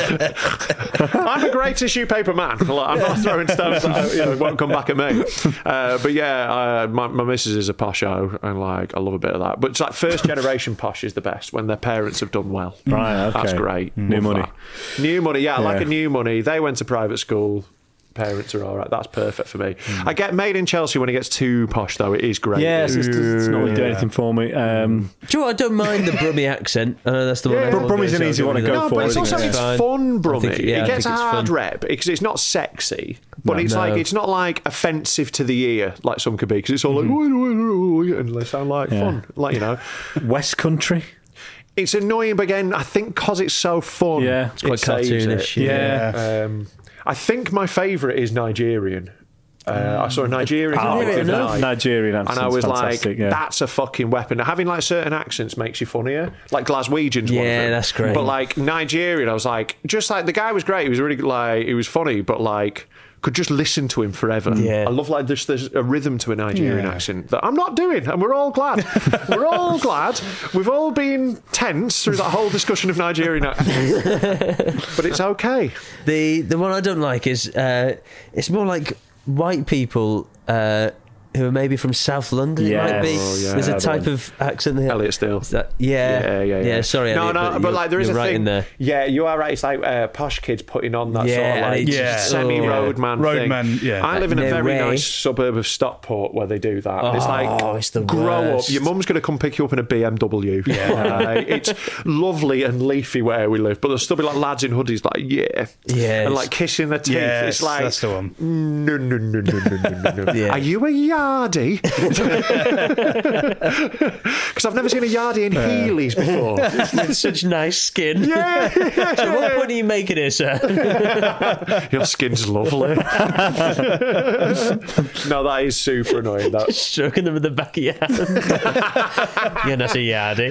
I'm a grey tissue paper man. Like, I'm not throwing stones that you know, won't come back at me. Uh, but yeah, uh, my, my missus is a posho, and like I love a bit of that. But it's like first generation posh is the best when their parents have done well. Right, okay. That's great. New Love money. that. New money, yeah, I like Yeah. a new money. They went to private school. Parents are all right. That's perfect for me. I get made in Chelsea when it gets too posh, though. It is great. Yes, it's, it's not really doing Yeah. anything for me. Um, Do you know what? I don't mind the Brummy accent. I know that's the one. Yeah. everyone Brummy's goes, an "Oh, easy one to with go that." No, for, but it's isn't also it? it's Fine. fun, I Brummy. think- yeah, it I gets a think it's hard fun. rep because it's not sexy, but No. it's like No. it's not like offensive to the ear like some could be because it's all like and they sound like Yeah. fun, like you know. West Country. It's annoying, but again, I think because it's so fun, Yeah. It's quite it saves cartoonish. it. Yeah. Um, I think my favourite is Nigerian. Uh, I saw a Nigerian Oh, the other enough. night, Nigerian and accent's I was fantastic, like, yeah. "That's a fucking weapon." Having like certain accents makes you funnier. Like Glaswegian's one of Yeah, them. that's great. But like Nigerian, I was like, just like the guy was great. He was really like, he was funny, but like. Could just listen to him forever. Yeah. I love like there's, there's a rhythm to a Nigerian Yeah. accent that I'm not doing, and we're all glad. We're all glad. We've all been tense through that whole discussion of Nigerian accents, but it's okay. The the one I don't like is uh, it's more like white people uh, who are maybe from South London. It might be. Yes. Oh, yeah. There's a Yeah, type the of accent there. Elliot Steele. Is that, yeah, Yeah, yeah, yeah. Sorry, no, Elliot, no, but, you're- like there is you're a right thing. in there. Yeah, you are right. It's like uh, posh kids putting on that Yeah, sort of and like it's Yeah. just semi so- roadman Roadman, thing. yeah. I live in a No very way. nice suburb of Stockport where they do that. And it's Oh, like it's the grow worst. up. Your mum's going to come pick you up in a B M W. Yeah, it's lovely and leafy where we live, but there'll still be like lads in hoodies, like yeah, Yes. and like kissing their teeth. Yes, it's like that's the one. no, no, no, no, no, no, no. Yeah. Are you a yardie? Because I've never seen a yardie in Heelys before. With such nice skin. Yeah. So what point are you making here, sir? Your skin's lovely. No, that is super annoying. That. Stroking them with the back of your hand. You're not a yardie.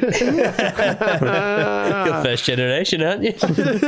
You're first generation, aren't you?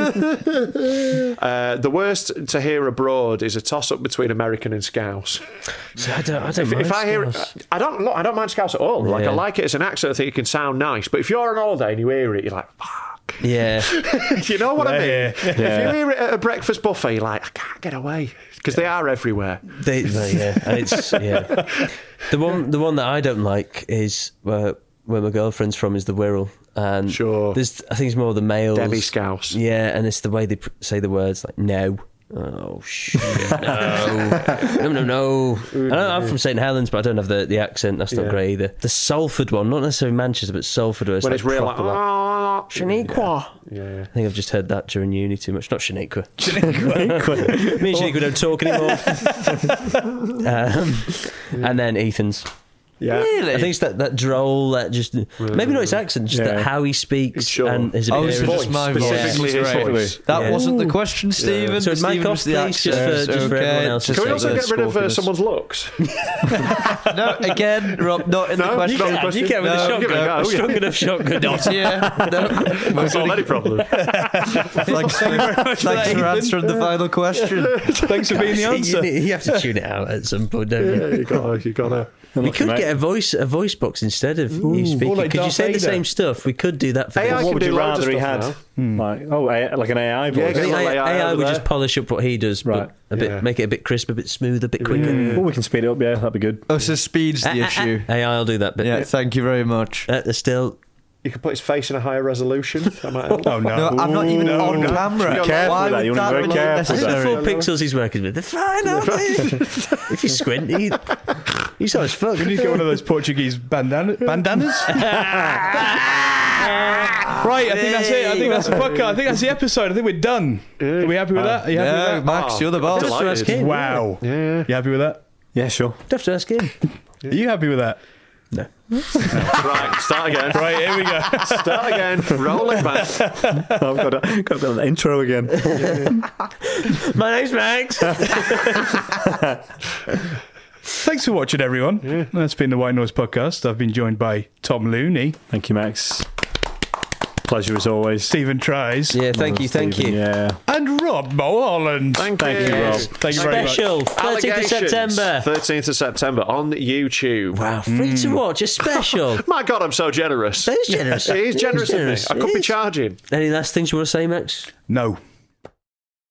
Uh, the worst to hear abroad is a toss-up between American and Scouse. So I don't, I don't If, mind if I hear, Scouse. I don't, look, I don't mind Scouse at all. Like Yeah. I like it as an accent. I think it can sound nice. But if you're on holiday and you hear it, you're like, fuck. Yeah. You know what I mean? Yeah, If you hear it at a breakfast buffet, you're like, I can't get away because they are everywhere. They, well, yeah, and it's yeah. The one, the one that I don't like is where where my girlfriend's from is the Wirral, and Sure. there's I think it's more the males. Demi Scouse. Yeah, and it's the way they pr- say the words like no. Oh shit! No, no, no, no. I know, I'm from Saint Helens, but I don't have the, the accent. That's not Yeah. great either. The Salford one, not necessarily Manchester, but Salford, where it's When like it's real, like, proper, like, ah. Shaniqua. Yeah. I think I've just heard that during uni too much. Not Shaniqua. Shaniqua. Me and Shaniqua don't talk anymore. um, and then Ethan's. Yeah. Really? I think it's that, that droll, that just maybe not his accent, just Yeah. that how he speaks Sure. and his Oh, it's appearance. just my voice. Specifically his Specifically. voice. That Yeah. wasn't the question, Stephen. So it's mic Stephen off, was the please, just accent. for- just for Okay, everyone else to just Can we also the get rid of uh, squawkiness. someone's looks? No, again, Rob, not in the No, question. not in the Yeah, question. you get with No, a give it a shotgun, go, a yeah. strong enough shotgun. Not yeah. No. That's not any problem. Thanks for, thanks for answering the final question. Thanks for being the You, answer. you have to tune it out at some point, don't you? Yeah, you got, you got to. We could get a voice a voice box instead of you speaking. Or like Could you Darth say the Vader. same stuff? We could do that for A I this. can What would do you loads rather of he stuff had? now. Like, oh, A- like an A I voice. Yeah, I think Little A I, A I A I over would there. just polish up what he does, but Right. a bit, Yeah. make it a bit crisp, a bit smooth, a bit quicker. Well, we can speed it up, yeah, that'd be good. Oh, so speed's the issue. A I will do that bit. Yeah, thank you very much. Uh, still, You can put his face in a higher resolution. That might help. Oh, no. No, I'm not even no, on no. camera. Be careful Why with that, would you that wanna be be very careful with that's the necessary? full pixels he's working with. They're fine, aren't they? If you squint, he, he's not as fuck. We need to get one of those Portuguese bandana- bandanas. Right, I think that's it. I think that's the podcast. I think that's the episode. I think we're done. Are we happy with that? Are you happy Yeah, with Max, Oh, you're the boss. Just to ask delighted. him. that? Wow. Yeah. You happy with that? Yeah, sure. You'd have to ask him. Are you happy with that? No. Right, start again. Right, here we go. Start again. Roll it back. I've got, a, got an intro again. My name's Max. Thanks for watching, everyone. That's been the White Noise Podcast. I've been joined by Tom Looney, Thank you, Max. Pleasure as always. Stephen Tries, Yeah, thank you, thank Stephen, you. Yeah. and Rob Mulholland. Thank, Thank you, Rob. Thank you very much. Special, thirteenth of Allegations, September. thirteenth of September on YouTube. Wow, free to watch, a special. My God, I'm so generous. That is generous. It is It generous of me. generous. I could It be is. charging. Any last things you want to say, Max? No.